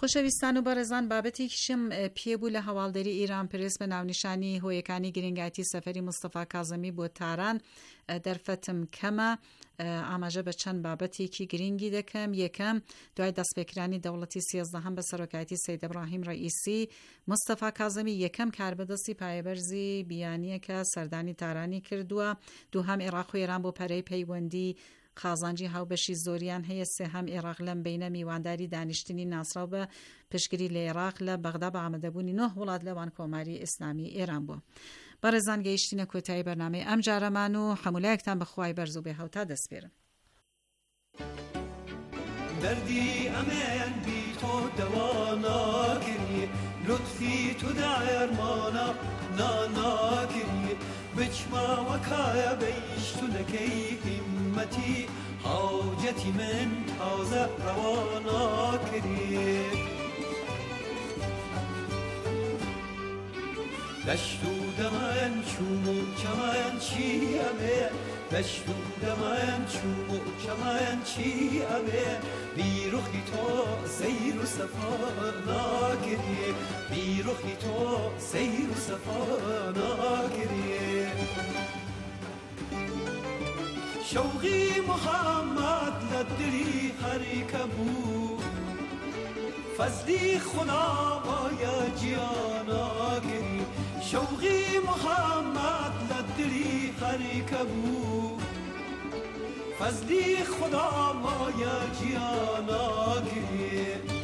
خۆشەویستان و بەڕێزان بابەتێکیشم پێبوو لە هەواڵدەری ئیران پرس بە ناونیشانی هۆیەکانی گرنگایەتی سەفەری مستەفا کاظەمی بۆ تاران دەرفەتم کەمە. ئاماژە بە چەند بابەتێکی گرنگی دەکەم. یەکەم، دوای دەستپێکرانی دەوڵەتی سیازدەهەم بە سەرۆکایەتی سەید ئەبراهیم ڕەئیسی، مستەفا کاظەمی یەکەم کاربەدەستی پایەبەرزی بیانیە کە سەردانی تارانی کردووە. دووهەم، عێراق و ئێران بۆ پەرەی پەیوەندی خازانجی هاوبەشی زۆریان هەیە. سێهەم، عێراق لەم بینە میوانداری دانیشتنی ناسراو بە پشتگیری لە عێراق لە بەغدا بە ئامادەبوونی نۆ وڵات لەوان کۆماری ئیسلامی ئێران بووە. بەڕێزان گەیشتینە کۆتایی بەرنامەی ئەم جارەمان و هەمولایەکتان بەخوای بەرز و بێ هەوتا دەستپێرم. دردی ئەمێن بی تۆ دەوا ناکردی، لطفی تو دەرمانە ناناکردی، بچماوەکایە بەیشتونەکەی هیممەتی، حاجەتی من تازە ڕەوا ناکردی. دەشت و دەمەن چوم و چەمەن چی ئەبێ، دەشت و دەمەن چوم و چەمەن چی ئەبێ، بیرۆخی تۆ سەیر و سەفا ناکردی، بیرۆخی تۆ سەیر و سەفا ناکردی. شەوقی محەممەد لە دلی هەریکە بوو، فەزلی خوددا وایە گیاناکردی، شەوقی محەممەد لە دلی هەریکە بوو، فەزلی خوددا وایە گیاناکردی.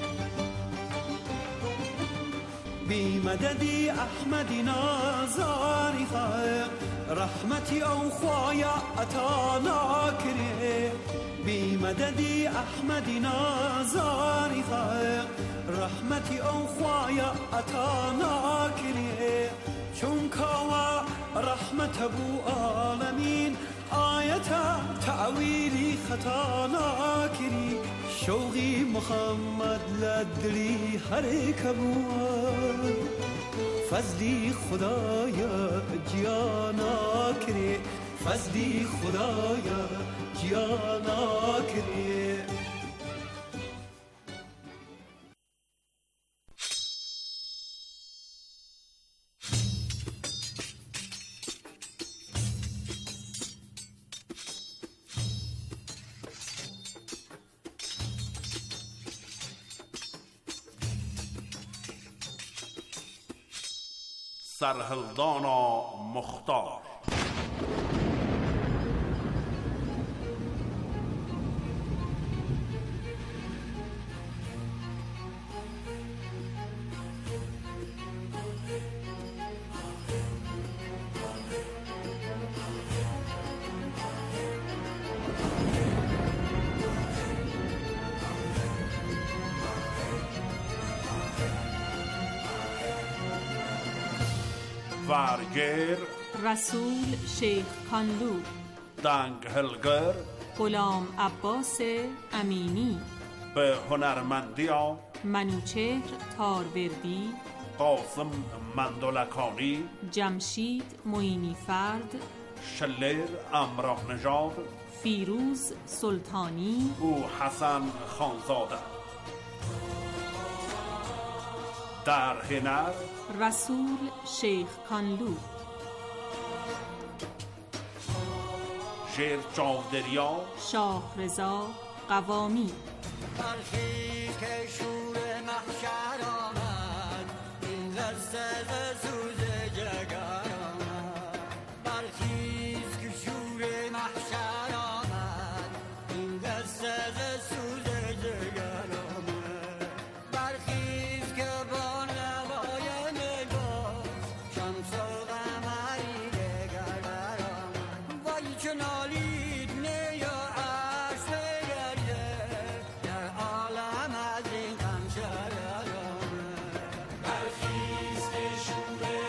بیمەدەدی ئەحمەدی نازانی خەق، ڕەحمەتی ئەو خوایە ئەتا ناکرێ، بیمەدەدی ئەحمەدی نازانی خەق، ڕەحمەتی ئەو خوایە ئەتا ناکرێ، چونکەوە ڕەحمەتە بوو ئاڵەمین، ئایەتە تەعویلی خەتا ناکری، شەوقی محەممەد لە دلی هەرێکە بووە، فەزلی خوددایە گیاناکرێ، فەزلی خوددایە گیاناکرێ. سرهلدانا مختار. وارگر رسول شیخ کانلو، دنگ هلگر غلام عباس امینی، به هنرمندی منوچهر تاروردی، قاسم مندلکانی، جمشید معینی فرد، شلر امراه نژاد، فیروز سلطانی او حسن خانزاده. در هنر رسول شیخ کانلو، شعر چاودریا شاه رضا قوامی. برخی که شور محشر آمد، این لرزه سوز جگر آمد، برخیز که شور محشر آمد، این لرزه سوز جگر آمد، برخیز که با نوای نگاه شمس و قمری دگر برآمد، وای چه نالید نی و عرش بگرده، در عالم از این غم شرر آمد، برخیز که شور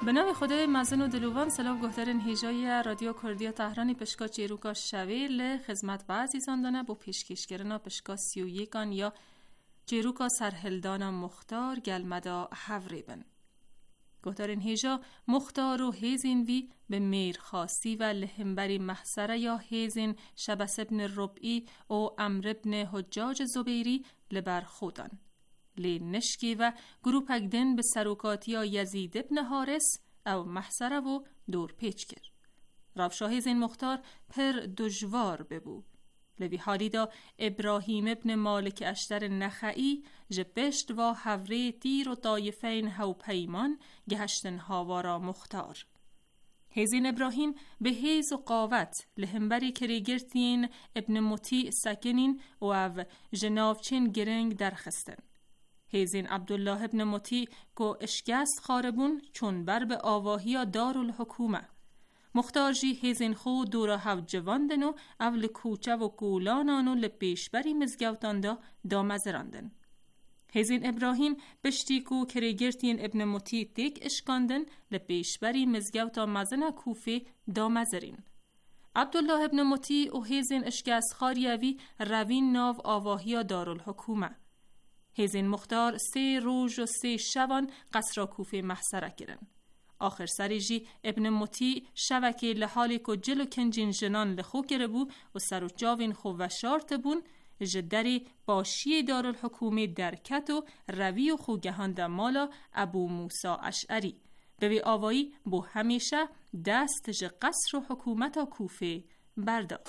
به نام خدای مزن و دلوان سلام گهترین هیجای رادیو کردی تهرانی پشکا چیروکا شویل خدمت و عزیزان دانه با پیشکشگرنا پشکا سی و یکان یا چیروکا سرهلدانا مختار گلمدا هوریبن. گهترین هیجا مختار و هیزین وی به میر خاصی و لهمبری محسره یا هیزین شبس ابن ربعی و امر ابن حجاج زبیری لبر خودان. لی نشکی و گروپ اگدن به سروکاتی یا یزید ابن حارس او محسره و دور پیچ کر. رافشاه هیزین مختار پر دجوار ببو. لوی حالی دا ابراهیم ابن مالک اشتر نخعی جبشت و حوری تیر و طایفین هو پیمان گهشتن هاوارا مختار. هیزین ابراهیم به هیز و قاوت لهمبری کریگرتین ابن مطیع سکنین و او جنافچین گرنگ درخستن. هیزین عبدالله ابن مطیع که اشکست خاربون چون بر به آواهی دارالحکومه. مختار جی هیزین خو دورا هف جواندن و اول کوچه و گولانان و لپیشبری مزگوتان دا دامزراندن. هیزین ابراهیم بشتی کو کریگرتین ابن مطیع تیک اشکاندن لپیشبری مزگوتا مزن کوفه دامزرین. عبدالله ابن مطیع و هیزین اشکست خاریوی روین ناو آواهی دارالحکومه. هیزین مختار سه روز و سه شوان قصر کوفه محصره کرن. آخر سری جی ابن مطیع شوکه لحالی که جلو کنجین جنان لخو کرده بو و سر و جاوین خو و شارت بون جدری باشی دارالحکومه درکت و روی و خوگهاند مالا ابو موسی اشعری. به آوایی بو همیشه دست ج قصر و حکومت کوفه برداشت.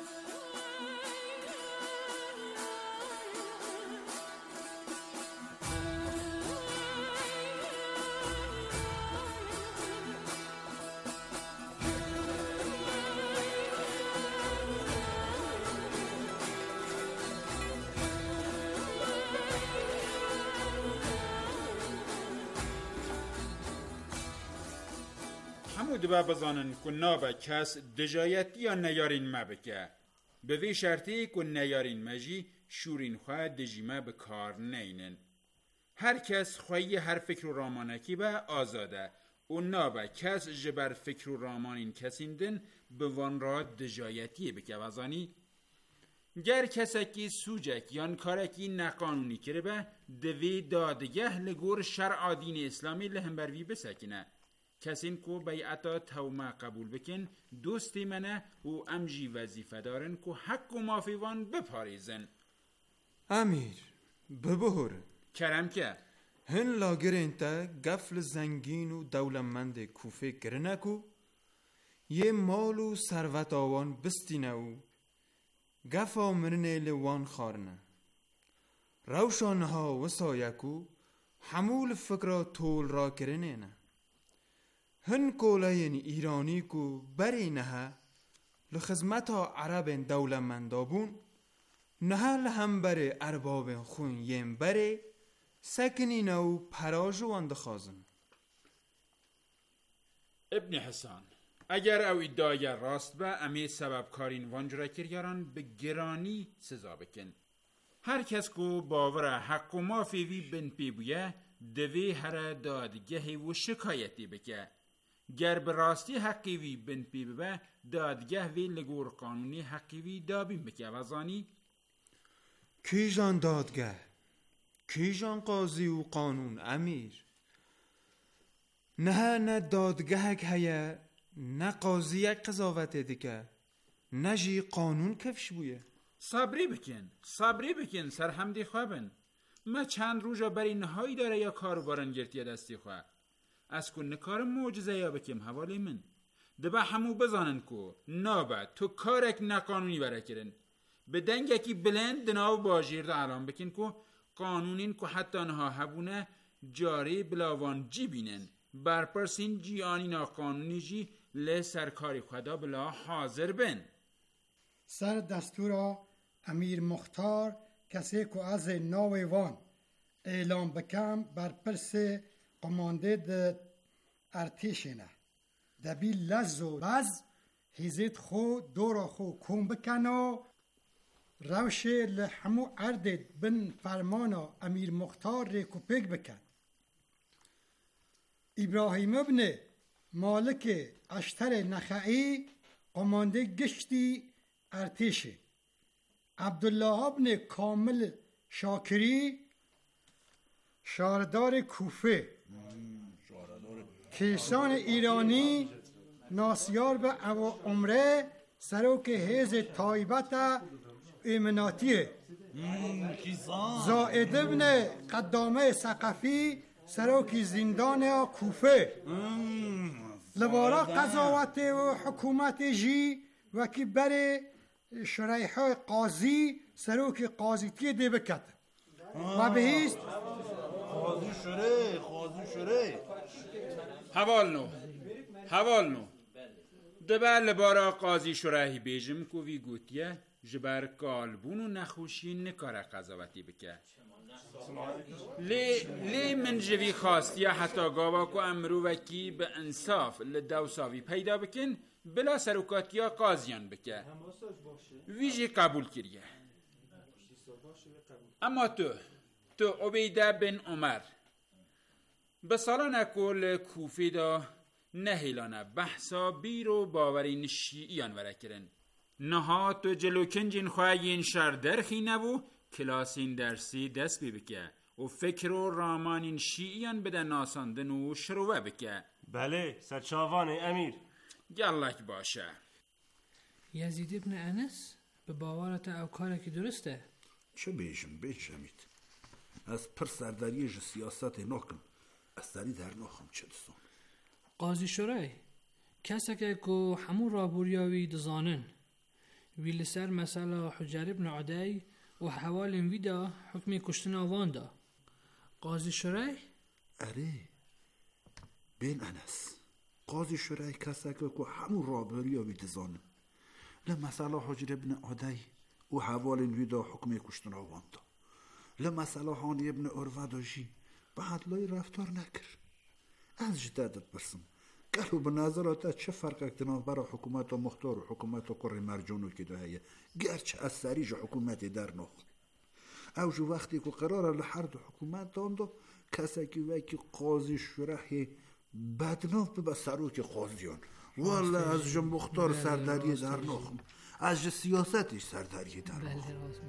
دو بزانن که نابا کس دجایتی یا نیارین مبکه به وی شرطی که نیارین مجی شورین خواه دجیمه به کار نینن. هر کس خواهی هر فکر و رامانکی به آزاده و نابا کس جبر فکر و رامانین کسیندن به وان را دجایتی بکه وزانی. گر کسکی سوجک یان کارکی نقانونی کرده به دوی دادگه لگور شرع دین اسلامی لهم بروی بسکنه. کسین کو بیعتا توما قبول بکن دوستی منه و امجی وظیفه دارن که حق و مافیوان بپاریزن. امیر ببهر کرم که هن لاگرین تا گفل زنگین و دولمند کوفه گرنکو یه مال و ثروت آوان بستینه و گفا مرنه لوان خارنه روشانها و سایکو حمول فکر طول را کرنه نه هن کولین ایرانی کو بری نه لخدمتا عرب دولمندابون نه لهم بره ارباب خون یم بره سکنی نو پراجو اندخازن. ابن حسان اگر او ادعای راست با امی سبب کارین وانجرا کریاران به گرانی سزا بکن. هر کس کو باور حق و مافیوی بن پی بویه دوی هر دادگهی و شکایتی بکه. گر به راستی حقی وی بن پی ببه دادگه وی لگور قانونی حقی وی دابیم بکه وزانی. کیجان دادگه کیجان قاضی و قانون امیر نه نه دادگه که هیه نه قاضی یک قضاوت دیگه نه جی قانون کفش بویه. صبری بکن صبری بکن سرحمدی خوابن ما چند روزا بری نهایی داره یا کارو بارن گرتیه دستی خواه از کن کار معجزه یا بکم حوالی من دبا همو بزانن کو نابا تو کارک نقانونی برا کرن به دنگه کی بلند دناو باجیر دا علام بکن کو قانونین کو حتی نها هبونه جاری بلاوان جی بینن برپرسین جی آنی ناقانونی جی لی سرکاری خدا بلا حاضر بن. سر دستورا امیر مختار کسی که از ناوی وان اعلام بکم برپرس قمانده ده ارتیشنه دبی لز و بز هیزید خو دورا خو کن بکنو روش لحمو عردد بن فرمانا امیر مختار ریکو پیک بکن. ابراهیم ابن مالک اشتر نخعی قمانده گشتی ارتشه. عبدالله ابن کامل شاکری شاردار کوفه. کیسان ایرانی ناسیار به عمره سروک حیز طایبت ایمناتیه. زائد ابن قدامه ثقفی سروک زندان کوفه. لبارا قضاوت و حکومت جی وکی بره شریح قاضی سروک قاضیتی دی بکت و بهیست قاضی شره قاضی شره حوال نو حوال نو دبر لبارا قاضی شرحی بیجم کو وی گوتیه جبر کالبون و نخوشی نکاره قضاوتی بکه لی لی من جوی خواستی حتی گاوا کو امرو وکی به انصاف لدوساوی پیدا بکن بلا سروکاتیا قاضیان بکه ویجی قبول کریه. اما تو تو عبیده بن عمر به سالان کل کوفی دا نهیلانه بحثا بیرو باورین شیعیان ورکرن نها تو جلوکنجین خواهین شردرخی نبو کلاسین درسی دست بی بکه و فکر و رامانین شیعیان بده ناساندن و شروع بکه. بله سرچاوانه امیر گلک باشه. یزید ابن انس به باورت او کاره که درسته؟ چه بیشم بیشمید از پر سرداری ج سیاست نکم از سری در نخم چه دستون قاضی شورای کسی که که همون رابوریاوی دزانن وی لسر مثلا حجر ابن عدی و حوال ویدا حکمی کشتن آوان دا قاضی شورای؟ اره بین انس قاضی شورای کسی که که همون رابوریاوی دزانن لمثلا حجر ابن عدی و حوال ویدا حکمی کشتن آوان دا لمثلا هانی ابن عروه داشی بعد لای رفتار نکر از جدادت برسم گلو به نظرات چه فرق اکتناف برای حکومت و مختار و حکومت و قره مرجونو که دهیه گرچه از سریج حکومت در نخ اوجو وقتی که قرار لحرد حکومت داندو کسی که وکی قاضی شرحی بدناف به سروک قاضیان والا از جا مختار سرداری در نخ از جا سیاستش سرداری در نخ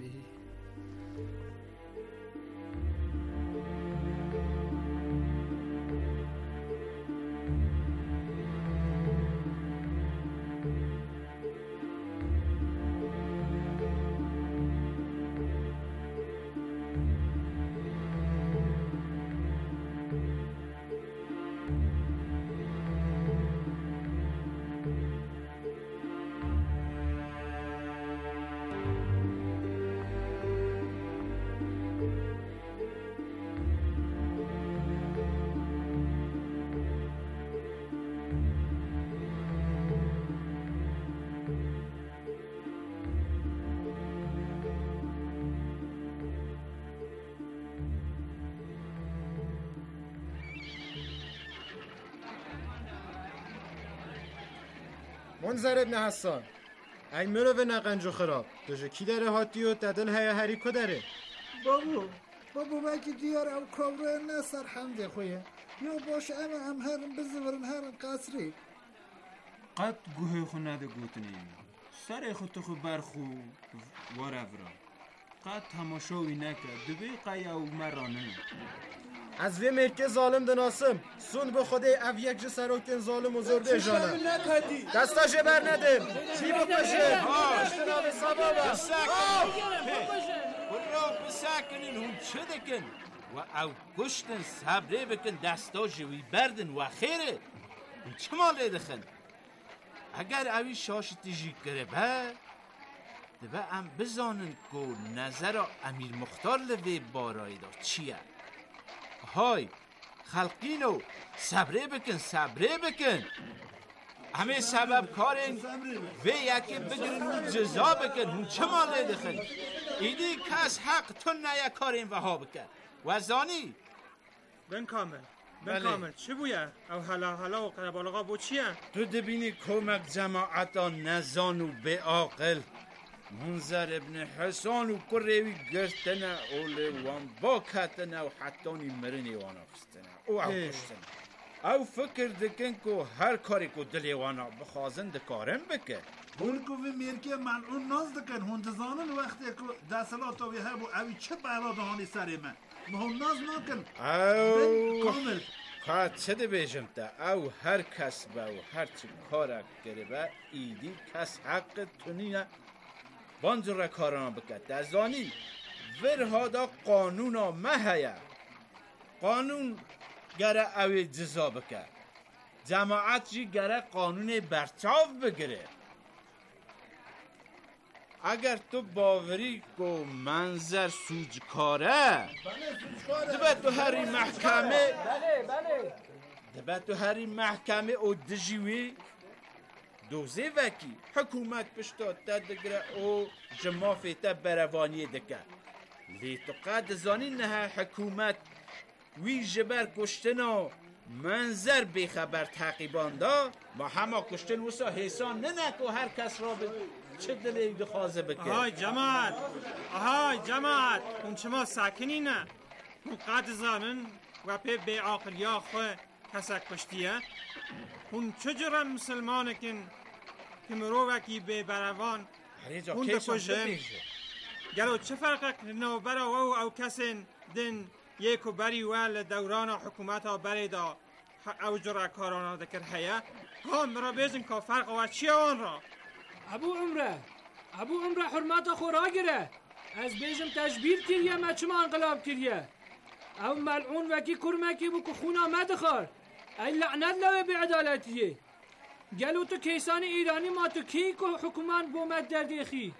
منذر ابن حسان ای مرو نقنج و خراب دوجه کی داره هاتی و ددل هیا هری کو داره بابو بابو بکی دیار او کابره نسر حمده خویه یا باشه اما هم هرم بزورن هرم قصری قد گوه خو نده گوتنی سر خود خو برخو وارورا قد تماشاوی نکرد دوی قیا و مرانه از وی مرکه ظالم دناسم سون به خوده او یک جسروکن ظالم و زرده جانم دستاش بر ندم چی بکشه اشتناب سبابا برا بساکنین هم چه دکن و او گشتن صبره بکن دستاش وی بردن و خیره هم چه ماله دخن اگر اوی شاش تیجی کره با دبا ام بزانن که نظر امیر مختار لوی بارایی دا چیه های خلقینو صبره بکن صبره بکن همه سبب کارن و یکی بگیرن جزا بکن هم چه ماله دخل ایدی کس حق تو نیا کارن و ها بکن و زانی بن کامل بن کامل چه بویه او حالا حالا و قربالغا بو چیه تو دبینی کمک جماعتا نزان و به عاقل منذر ابن حسان و کروی گرتنه اول وان با کتنه و حتانی مرنی وان افستنه او او کشتنه او فکر دکن که هر کاری که دلیوانا بخوازن دکارن بکن اون که وی میرکه ملعون ناز دکن هندزانن وقتی که دستلاتا وی هبو اوی چه بلا دهانی سری من مهم ناز نکن او کامل که چه ده بیشم تا او هر کس با و هر چی کارک گره ایدی کس حق تونینه بانزو را کاران بکد دزانی ورها دا قانونا مهیا قانون گره اوی جزا بکد جماعت جی گره قانون برچاو بگره اگر تو باوری کو منظر سوجکاره دبه تو هری محکمه دبه تو هری محکمه او دجیوی دوزه وکی حکومت پشتا تا دگره او جمافی تا بروانی دکه لی تو قد زانی نه حکومت وی جبر کشتنا منظر بخبر تقیبان دا ما همه کشتن وسا حسان نه نکو هر کس را به چه دلی دخوازه بکن آهای جماعت آهای جماعت اون شما ساکنی نه اون قد زانن و پی بی عاقل یا خواه کسک پشتیه اون چجورا مسلمانه کن که مرووکی بی بروان اون دکوشم گلو چه فرقه کنو برا او او کسین دن یکو بری وال دوران حکومت ها بری دا او جرا کارانا دکر هیا هم برا بیزن که فرق و چی آن را ابو عمره ابو عمره حرمت خورا گره از بیجم تجبیر کریه ما چما انقلاب کریه او ملعون وکی کرمکی بو که خونا مدخار ای لعنت لوه بی عدالتیه گلو تو کیسان ایرانی ما تو کی که حکومت بومد در دیخی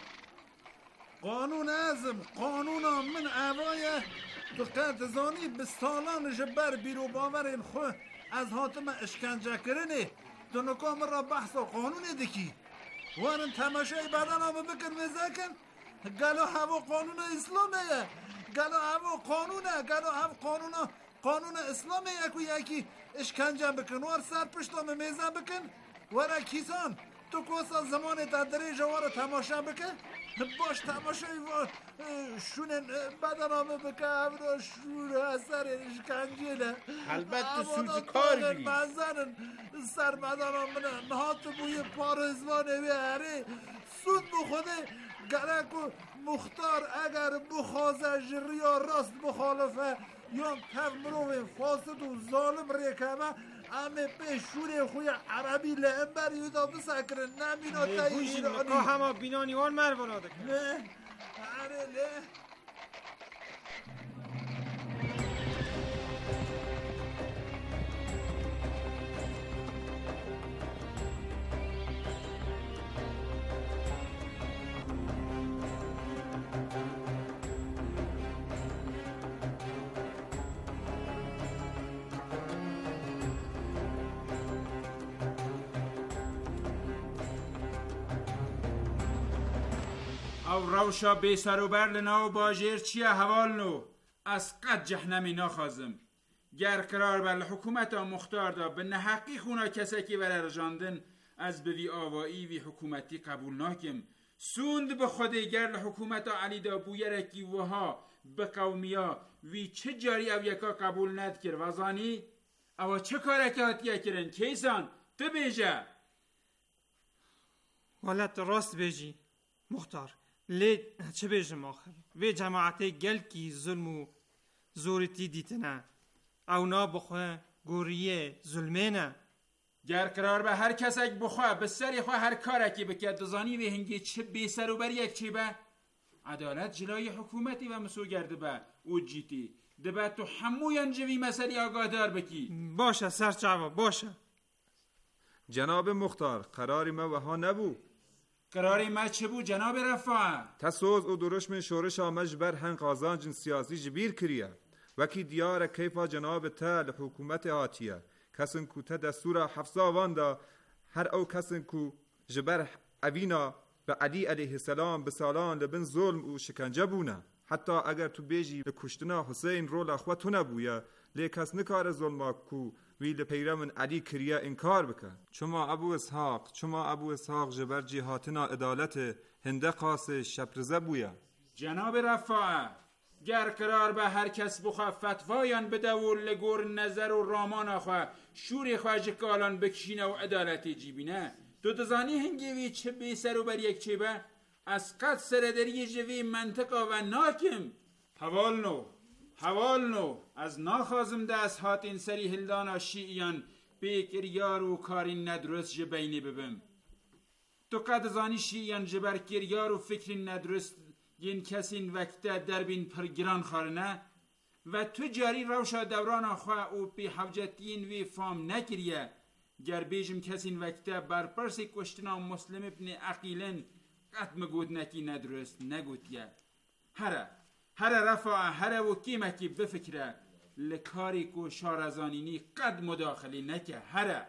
قانون ازم قانون من اوایه تو قد زانی به سالان جبر بیرو باورین خو از حاتم اشکنجه کرنه تو نکام را بحث و قانون دکی وارن تماشای بدن آبه بکن وزکن گلو هوا قانون اسلامه گلو هوا قانونه گلو هوا قانون قانون اسلامه یکو یکی اشکنجه بکن وار سر پشتام میزه بکن وارا کیسان تو کوسا زمان تدری جوار تماشا بکن باش تماشای وار شونن بدن آبه بکن افرا شور اثر اشکنجه نه البته سوچ کار بی منظرن سر بدن آبه نهات بوی پارزوانه بی هره سود بخوده گرکو مختار اگر بخوازه جریا راست بخالفه یا تفمرو فاسد و ظالم ریکمه همه به شور خوی عربی لعبر یودا بسکره نمینا تا ایرانی که همه بینانیوان مروانا دکن نه اره نه او روشا بی سر و بر لنا و باجیر چیه حوال نو از قد جهنمی نخوازم گر قرار بر حکومت مختار دا به نحقی خونا کسی که بر رجاندن از بوی آوایی وی حکومتی قبول ناکم سوند به خودی گر حکومت علی دا بویرکی وها به قومیا وی چه جاری او یکا قبول ند کر وزانی او چه کارکاتیه کرن کیسان تو بیجه ولت راست بیجی مختار لی چه بیجم آخر وی جماعت گل کی ظلم و زورتی دیتنه او نا بخواه گوریه ظلمه نه گر قرار به هر کسک بخواه به سری خواه هر کارکی بکرد دزانی به هنگی چه بی سر و بر یک چی به عدالت جلای حکومتی و مسو گرده به او جیتی دبه تو همو ینجوی مسئلی آگاه دار بکی باشه سرچاوا باشه جناب مختار قراری ما وها نبو قراری ما چه بو جناب رفاع تسوز او درش من شورش آمج بر هن قازان جن سیاسی جبیر کریه وکی دیار کیفا جناب تا لحکومت آتیه کسن کو تا دستور حفظا واندا هر او کسن کو جبر اوینا به علی علیه السلام به سالان لبن ظلم و شکنجه بونه حتی اگر تو بیجی به کشتنا حسین رولا خوا تو نبویه لی کس نکار ظلما کو وی لپیرمن علی کریه انکار بکن چما ابو اسحاق چما ابو اسحاق جبر جهاتنا عدالت هنده قاس شپرزه بویه جناب رفاع گر قرار به هر کس بخوا فتوایان بده و لگور نظر و رامان آخوا شوری خواهج کالان بکشینه و عدالتی جیبینه. تو دزانی هنگیوی چه بی سر و بر یک چه به از قد سردری جوی منطقه و ناکم حوال نو حوال نو از ناخازم دست هات این سری هلدانا شیعیان بیکر یار و کاری ندرست جبینی ببم. تو قد زانی شیعیان جبر کر یار و فکر ندرست ین کسین وقت در بین پرگران خارنه و تو جاری روشا دوران خواه و بی حوجتین وی فام نکریه. گر بیجم کسین وقت بر پرسی کشتنا مسلم ابن عقیلن قد مگود نکی ندرست نگودیه. هره هره رفا هره و کیمکی بفکره لکاری کو شارزانینی قد مداخلی نکه. هره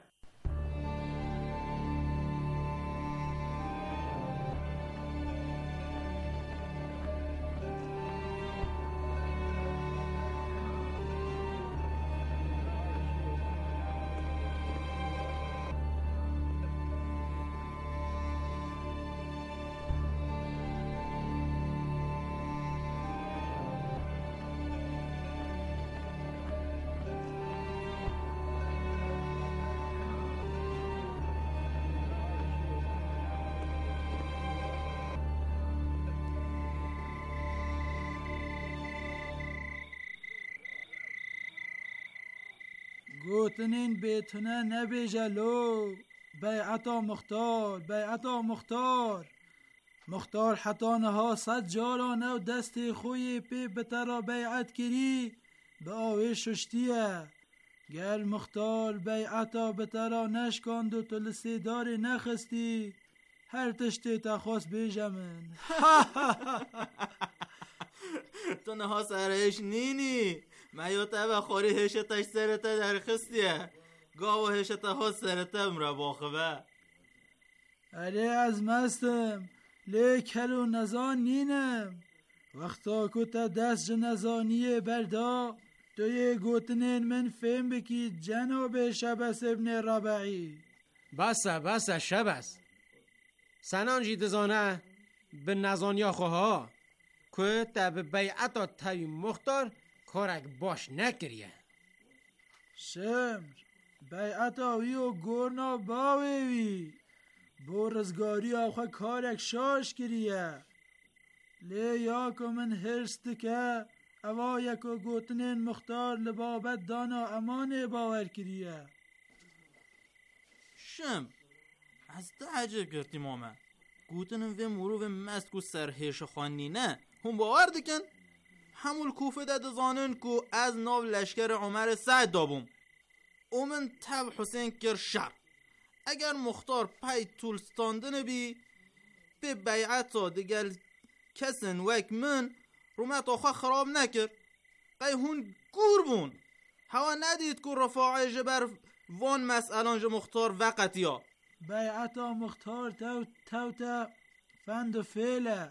گوتنین بیتونه نبیجلو بیعتا مختار بیعتا مختار مختار حتانه ها صد جارانه و دستی خوی پی بترا بیعت کری به آوی ششتیه. گر مختار بیعتا بترا نشکاند و تلسی داری نخستی هر تشتی تخواست بیجمن. تو نها سرهش نینی میوته و خوری هشتش سرته در خستیه گاو هشته ها سرته امرا باخبه. اره از مستم لیکل و نزان نینم وقتا کتا دست جنزانیه بردا توی گوتنین من فهم بکی جناب شبس ابن ربعی. بسه بسه شبس سنان جیدزانه به نزانیا خواه که تب بیعتا تاوی مختار کارک باش نکریه. شمر بیعتا وی و گورنا باوی وی بورزگاری آخوا کارک شاش کریه. لی یاکو من هرست که اوا یکو گوتنین مختار لبابت دانا امان باور کریه. شم از ده عجب گرتی ماما گوتنین و مرو و مست کو سرهیش خوانی نه هم باور دکن همول کوفه ده دزانن کو از ناو لشکر عمر سعد دابوم اومن تب حسین کر شر اگر مختار پای طولستاندن بی به بیعتا دگل کسن وک من رومت آخوا خراب نکر قی هون گور بون هوا ندید که رفاعه جبر وان مسئلان جو مختار وقتی ها بیعتا مختار تو تو تا فند و فیله.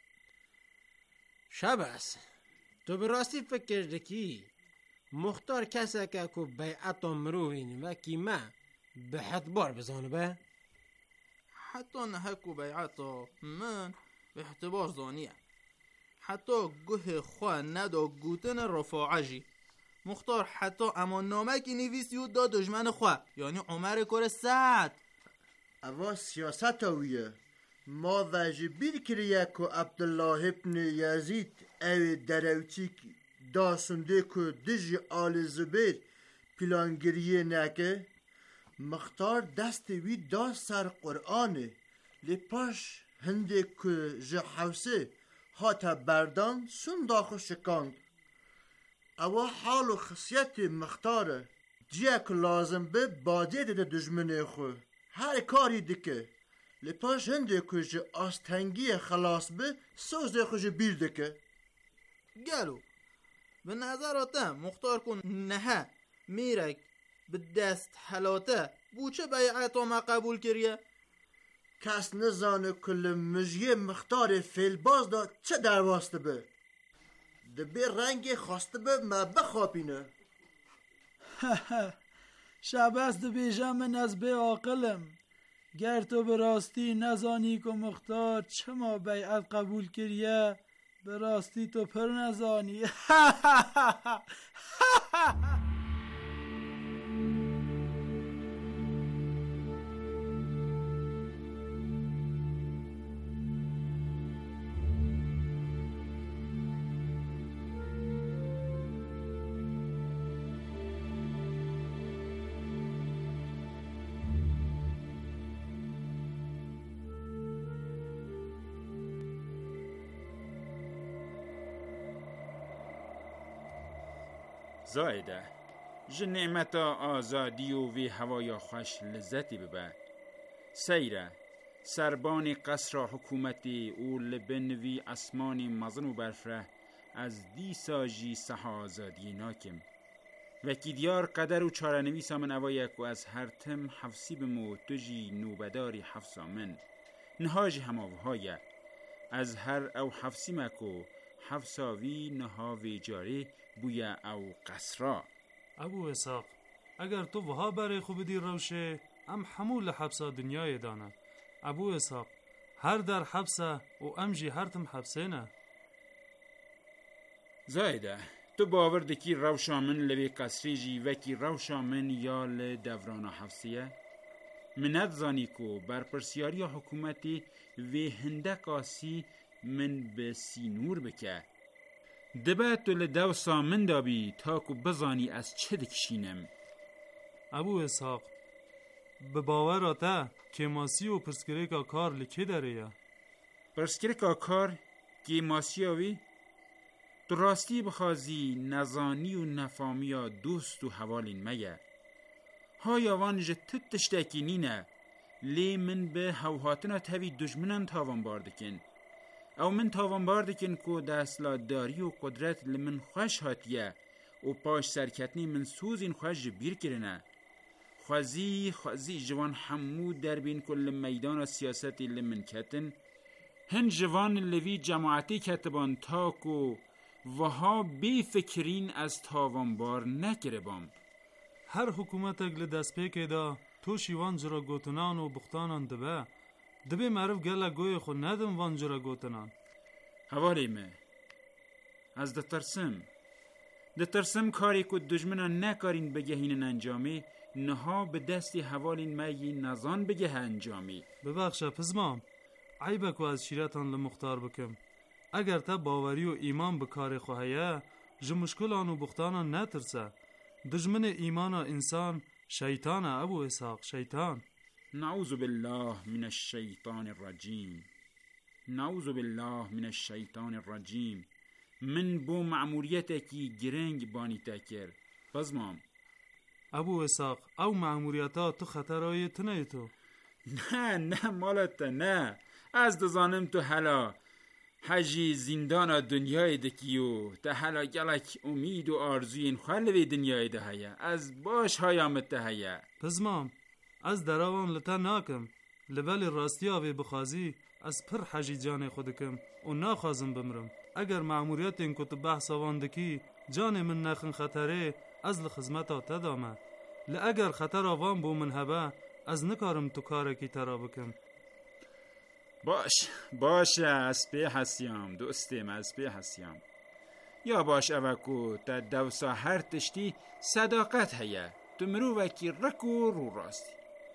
شبس تو براستی فکر دکی مختار کسی که که بیعتا مروین و کیمه به حتبار بزانه به حتی نهکو بیعتا من به اعتبار زانیه حتی گوه خواه ندا گوتن رفاعه جی مختار حتی اما نامکی نویسی و دا دجمن خواه یعنی عمر کار سعد. اوا سیاست اویه ما واجبیر کریه که عبدالله ابن یزید اوی دروچی کی داسنده که دجی آل زبیر پلانگریه نکه مختار دست وی دا سر قرآنه لپاش هنده که جه حوسه هاتا بردان سن داخل شکاند. اوا حال و خصیت مختاره جیه که لازم به باده ده دجمنه خو هر کاری دکه لپاش هنده که جه آستنگی خلاص به سوزه خو جه بیر دکه. گلو به نظراته مختار کن نه میرک به دست حلاته بوچه بیعتا ما قبول کریه؟ کس نزانه کل مجیه مختار فیلباز دا چه درواسته به ده به رنگ خواسته به ما بخوابینه. شبست بیجم من از به عاقلم گر تو براستی نزانی که مختار چه ما بیعت قبول کریه به راستی تو پر نزانی. زایده جه نعمتا آزادی و وی هوای خوش لذتی ببه. سیره سربان قصر حکومتی او لبن وی اسمانی مزن و برفره از دی ساجی سها آزادی ناکم. وکی دیار قدر و چارنوی سامن اوایک و از هر تم حفظی بمو تجی نوبداری حفظا من نهاج هماوهای از هر او حفظی مکو حفظاوی نهاوی جاری بویا او قصرا. ابو اسحاق اگر تو وها برای خوب دی روشه ام حمول حبسا دنیای دانه. ابو اسحاق هر در حبسه و امجی هر تم حبسه نه. زایده تو باور دکی روشا من لبی قصری جی وکی روشا من یا لدورانا حفظیه؟ منت زانی کو بر پرسیاری حکومتی وی هندک آسی من به سینور بکه. دبه تو لدو سامن دابی تا کو بزانی از چه دکشینم. ابو اسحاق به باور آتا که ماسی و پرسکره کا کار لکه داره یا؟ پرسکره کا کار که ماسی آوی؟ تو راستی بخوازی نزانی و نفامی دوست و حوالین میه. های آوان جه تتشتکی نینه لی من به هوهاتنا تاوی دجمنان تاوان باردکن. او من تاوان باردکن که دستلا داری و قدرت لمن خوش هاتیه و پاش سرکتنی من سوزین خوش جبیر کرنه. خوزی خوزی جوان حمود در بین کل میدان سیاستی لمن کتن. هن جوان لوی جماعتی کتبان تاکو وها بی فکرین از تاوانبار نکره بام. هر حکومت اگل دست پیکه دا تو شیوان جرا گوتنان و بختانان دبه دبه معرف گله گوی خود ندم وان جرا گوتنان. هواری مه از ده ترسم ده ترسم کاری که دجمنان نکارین بگهین انجامی نها به دستی حوالین مایی نزان بگه انجامی. ببخشه پزمام عیبه که از شیرتان لمختار بکم. اگر تا باوری و ایمان به کار خواهیه جو مشکلان و بختانان نترسه. دجمن ایمان انسان شیطان. ابو اسحاق شیطان. نعوذ بالله من الشیطان الرجیم. نعوذ بالله من الشیطان الرجیم. من بو معموریتکی گرنگ بانی تکر بزمام. ابو اسحاق او معموریتا تو خطرهای تنه تو. نه نه مالتا نه از دزانم تو حالا حجی زندان دنیای دکیو تا حالا گلک امید و آرزوی این خلوی دنیای ده هیا از باش هایامت ده هیا. پزمام از دراوان لتا ناکم لبل راستی آوی بخوازی از پر حجی جان خودکم و ناخوازم بمرم. اگر معموریت این کتب بحث آواندکی جان من نخن خطره از لخزمتا تدامه ل اگر خطر آوان بو من هبه از نکارم تو کارکی ترا بکم. باش باشه از پی حسیام دوستیم از پی حسیام یا باش اوکو تا دوسا هر تشتی صداقت هیا تو مرو وکی رکو رو راستی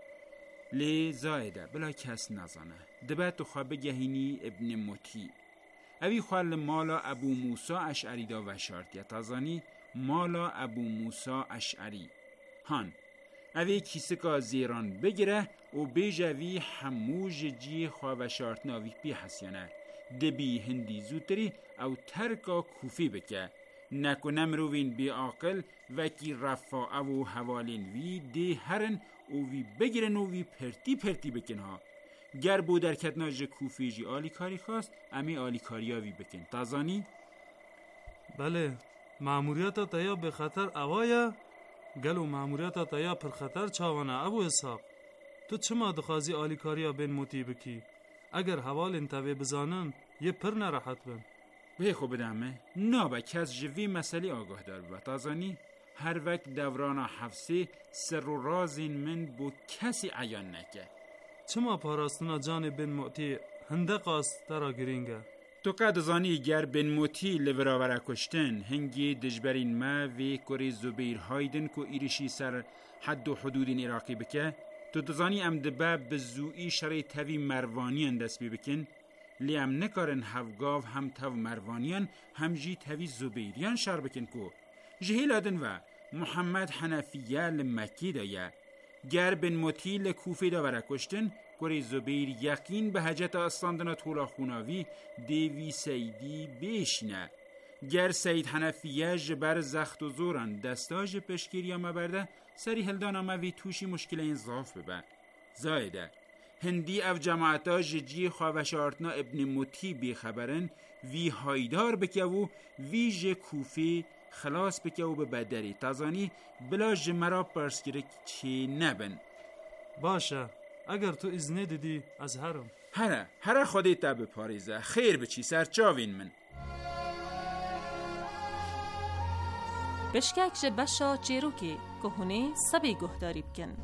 لی زایده بلا کس نزانه دبه تو خواه گهینی ابن مطیع اوی خوال مالا ابو موسا اشعری دا وشارتیه تازانی مالا ابو موسا اشعری هان اوی کیسه که زیران بگیره و بیجوی هموج جی خواه شارت ناوی پی حسیانه دبی هندی زودتری او ترکا کوفی بکه نکو نمروین بی آقل وکی رفا او حوالین وی دی هرن او وی بگیرن و وی پرتی پرتی بکن ها گر بو در کتناج کوفی جی آلی کاری خواست امی آلی کاری ها وی بکن تازانی؟ بله معموریت تایا به خطر اوایا گلو معموریت تایا پر خطر چاوانه. ابو اسحاق تو چما دخوازی آلی کاریا بین موتی بکی اگر حوال انتوی بزانن یه پر نراحت بن. به خوب بدمه نابا کس جوی مسئله آگاه دار با تازانی هر وقت دوران حفظی سر و رازین من بو کسی عیان نکه. چما پاراستنا جان بین موتی هنده قاست ترا گرینگه؟ تو قد زانی گر بن موتی لوراورا کشتن هنگی دجبرین ما وی کوری زبیر هایدن کو ایرشی سر حد و حدود عراقی بکه تو دزانی ام دبه بزوئی شری تاوی مروانیان دست بی بکن لی ام نکارن هفگاو هم تاو مروانیان هم جی تاوی زبیریان شر بکن کو جهیل آدن و محمد حنفیه لمکی دایا گر بن موتی لکوفی دا ورا کشتن کوری زبیر یقین به حجت استاندنا طولا خوناوی دیوی سیدی بیشنه گر سید حنفیه جبر زخت و زوران دستاج پشکیریا مبرده سری هلدان آموی توشی مشکل این ضعف ببن زایده هندی او جماعتا جی خواهشارتنا ابن موتی بی خبرن وی هایدار بکیو وی ج کوفی خلاص بکیو به بدری تازانی بلا جمرا پرسکرک چی نبن باشه اگر تو ازنه دیدی از هرم هره هره خودی تا به پاریزه خیر بچی سرچاوین من بشکک جه بشا چیروکی که هونه سبی گهداری بکن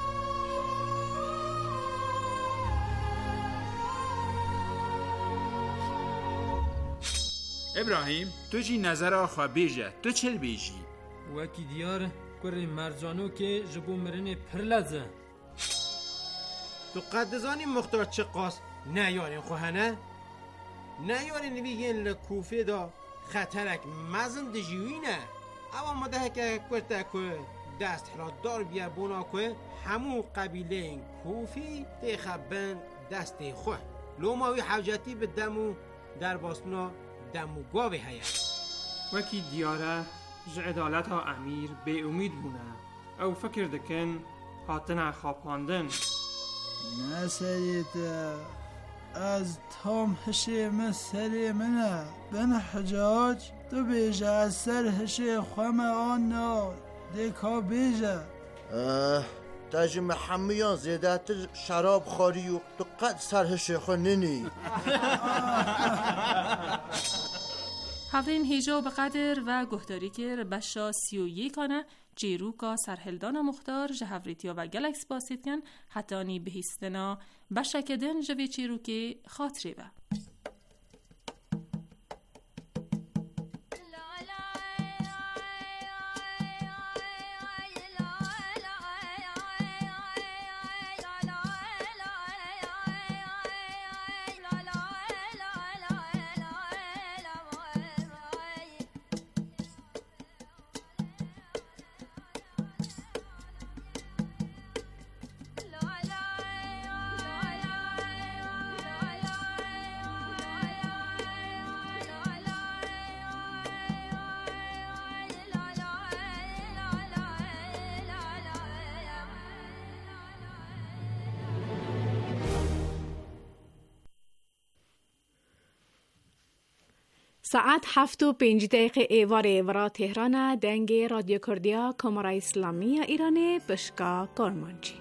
ابراهیم تو جی نظر آخوا بیجه تو چل بیجی وکی دیار کره مرجانو که جبو مرن پرلزه تو قدزانی مختار چه قاس نیارین خوهنه؟ نیارین بیگین لکوفه دا خطرک مزن دجیوینه اما مده که کرده که دست حلا دار بیار بونا که همو قبیله این کوفی تیخبن دست خواه لوماوی حوجتی به دمو در باسنا دمو گاوی هیا وکی دیاره جعدالت ها امیر به امید بونه او فکر دکن هاتنا خواباندن نه سریتا از تام هشه من سری منه بن حجاج تو بیجه از سر هشه خوام آن نا دیکا بیجه تاج محمیان زیادت شراب خاری و تو قد سر هشه خو ننی هفرین هیجا به قدر و گهداری که بشا سی و یکانه جیروکا سرهلدان مختار جهوریتیا و گلکس باسید کن حتانی بهیستنا بشکدن جوی چیروکی خاطری با ساعت هفت و پنج دقیقه ایوار ایورا تهران دنگ رادیو کردیا کمرای اسلامی ایران بشکا کرمانچی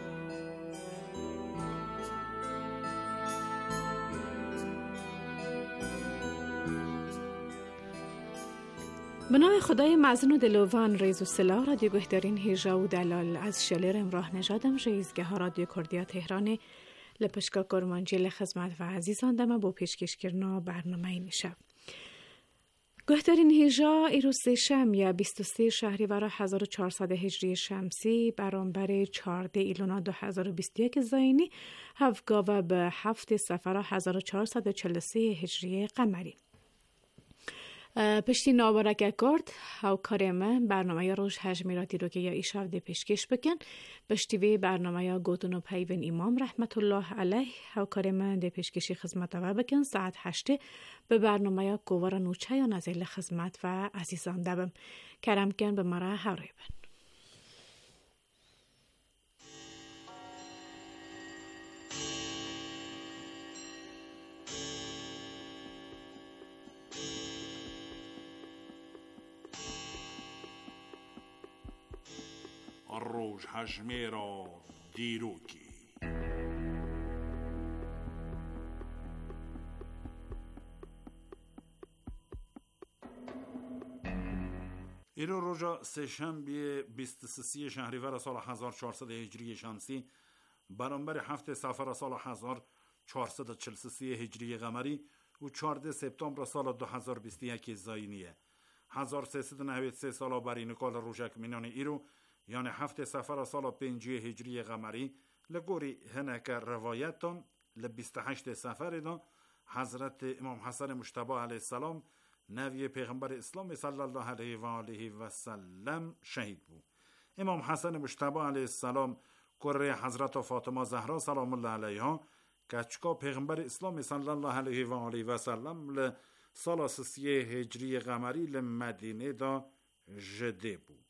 بنای خدای مزن و دلوان ریز و سلا رادیو گهدارین هیجا و دلال از شلر امراه نژادم ریزگه ها رادیو کردیا تهران لپشکا کرمانچی لخدمت و عزیزان دم با پیشکش کردن برنامه این شب گهدارین هیجا ایروز سه‌شنبه یا بیست و سه شهریور هزار و چهارصد هجری شمسی برابر چهارده ایلونا دو هزار و بیست و یک زاینی هفگاو به هفت صفر هزار و چهارصد و چهل و سه هجری قمری پشتی نابارک کرد او کارم برنامه یا روش هجمیراتی رو که یا ایشاف ده پیشکش بکن پشتی وی برنامه یا گوتون و پیون امام رحمت الله علیه او کارم ده پیشکشی خدمت و بکن ساعت هشته به برنامه یا کووار نوچه یا نزیل خدمت و عزیزان دبم کرم کن به مرا حوری بن روش هجمیرا دیروکی ایرو روژا سه‌شنبه بیست و سه شهریور سال هزار و چهارصد هجری شمسی برابر هفت صفر سال هزار و چهارصد و چهل و سه هجری قمری و چهارده سپتامبر سال دو هزار و بیست و یک زاینیه هزار و سیصد و نود و سه سال برای نکال روژک مینان ایرو یعنی هفت سفر سال پنجی هجری قمری لگوری هنک روایتان ل بیست و هشت سفر دا حضرت امام حسن مجتبی علیه السلام نوی پیغمبر اسلام صلی الله علیه و آله و سلم شهید بود. امام حسن مجتبی علیه السلام کره حضرت فاطمه زهرا سلام الله علیها کچکا پیغمبر اسلام صلی الله علیه و آله و سلم ل سال سیه هجری قمری ل مدینه دا جده بود.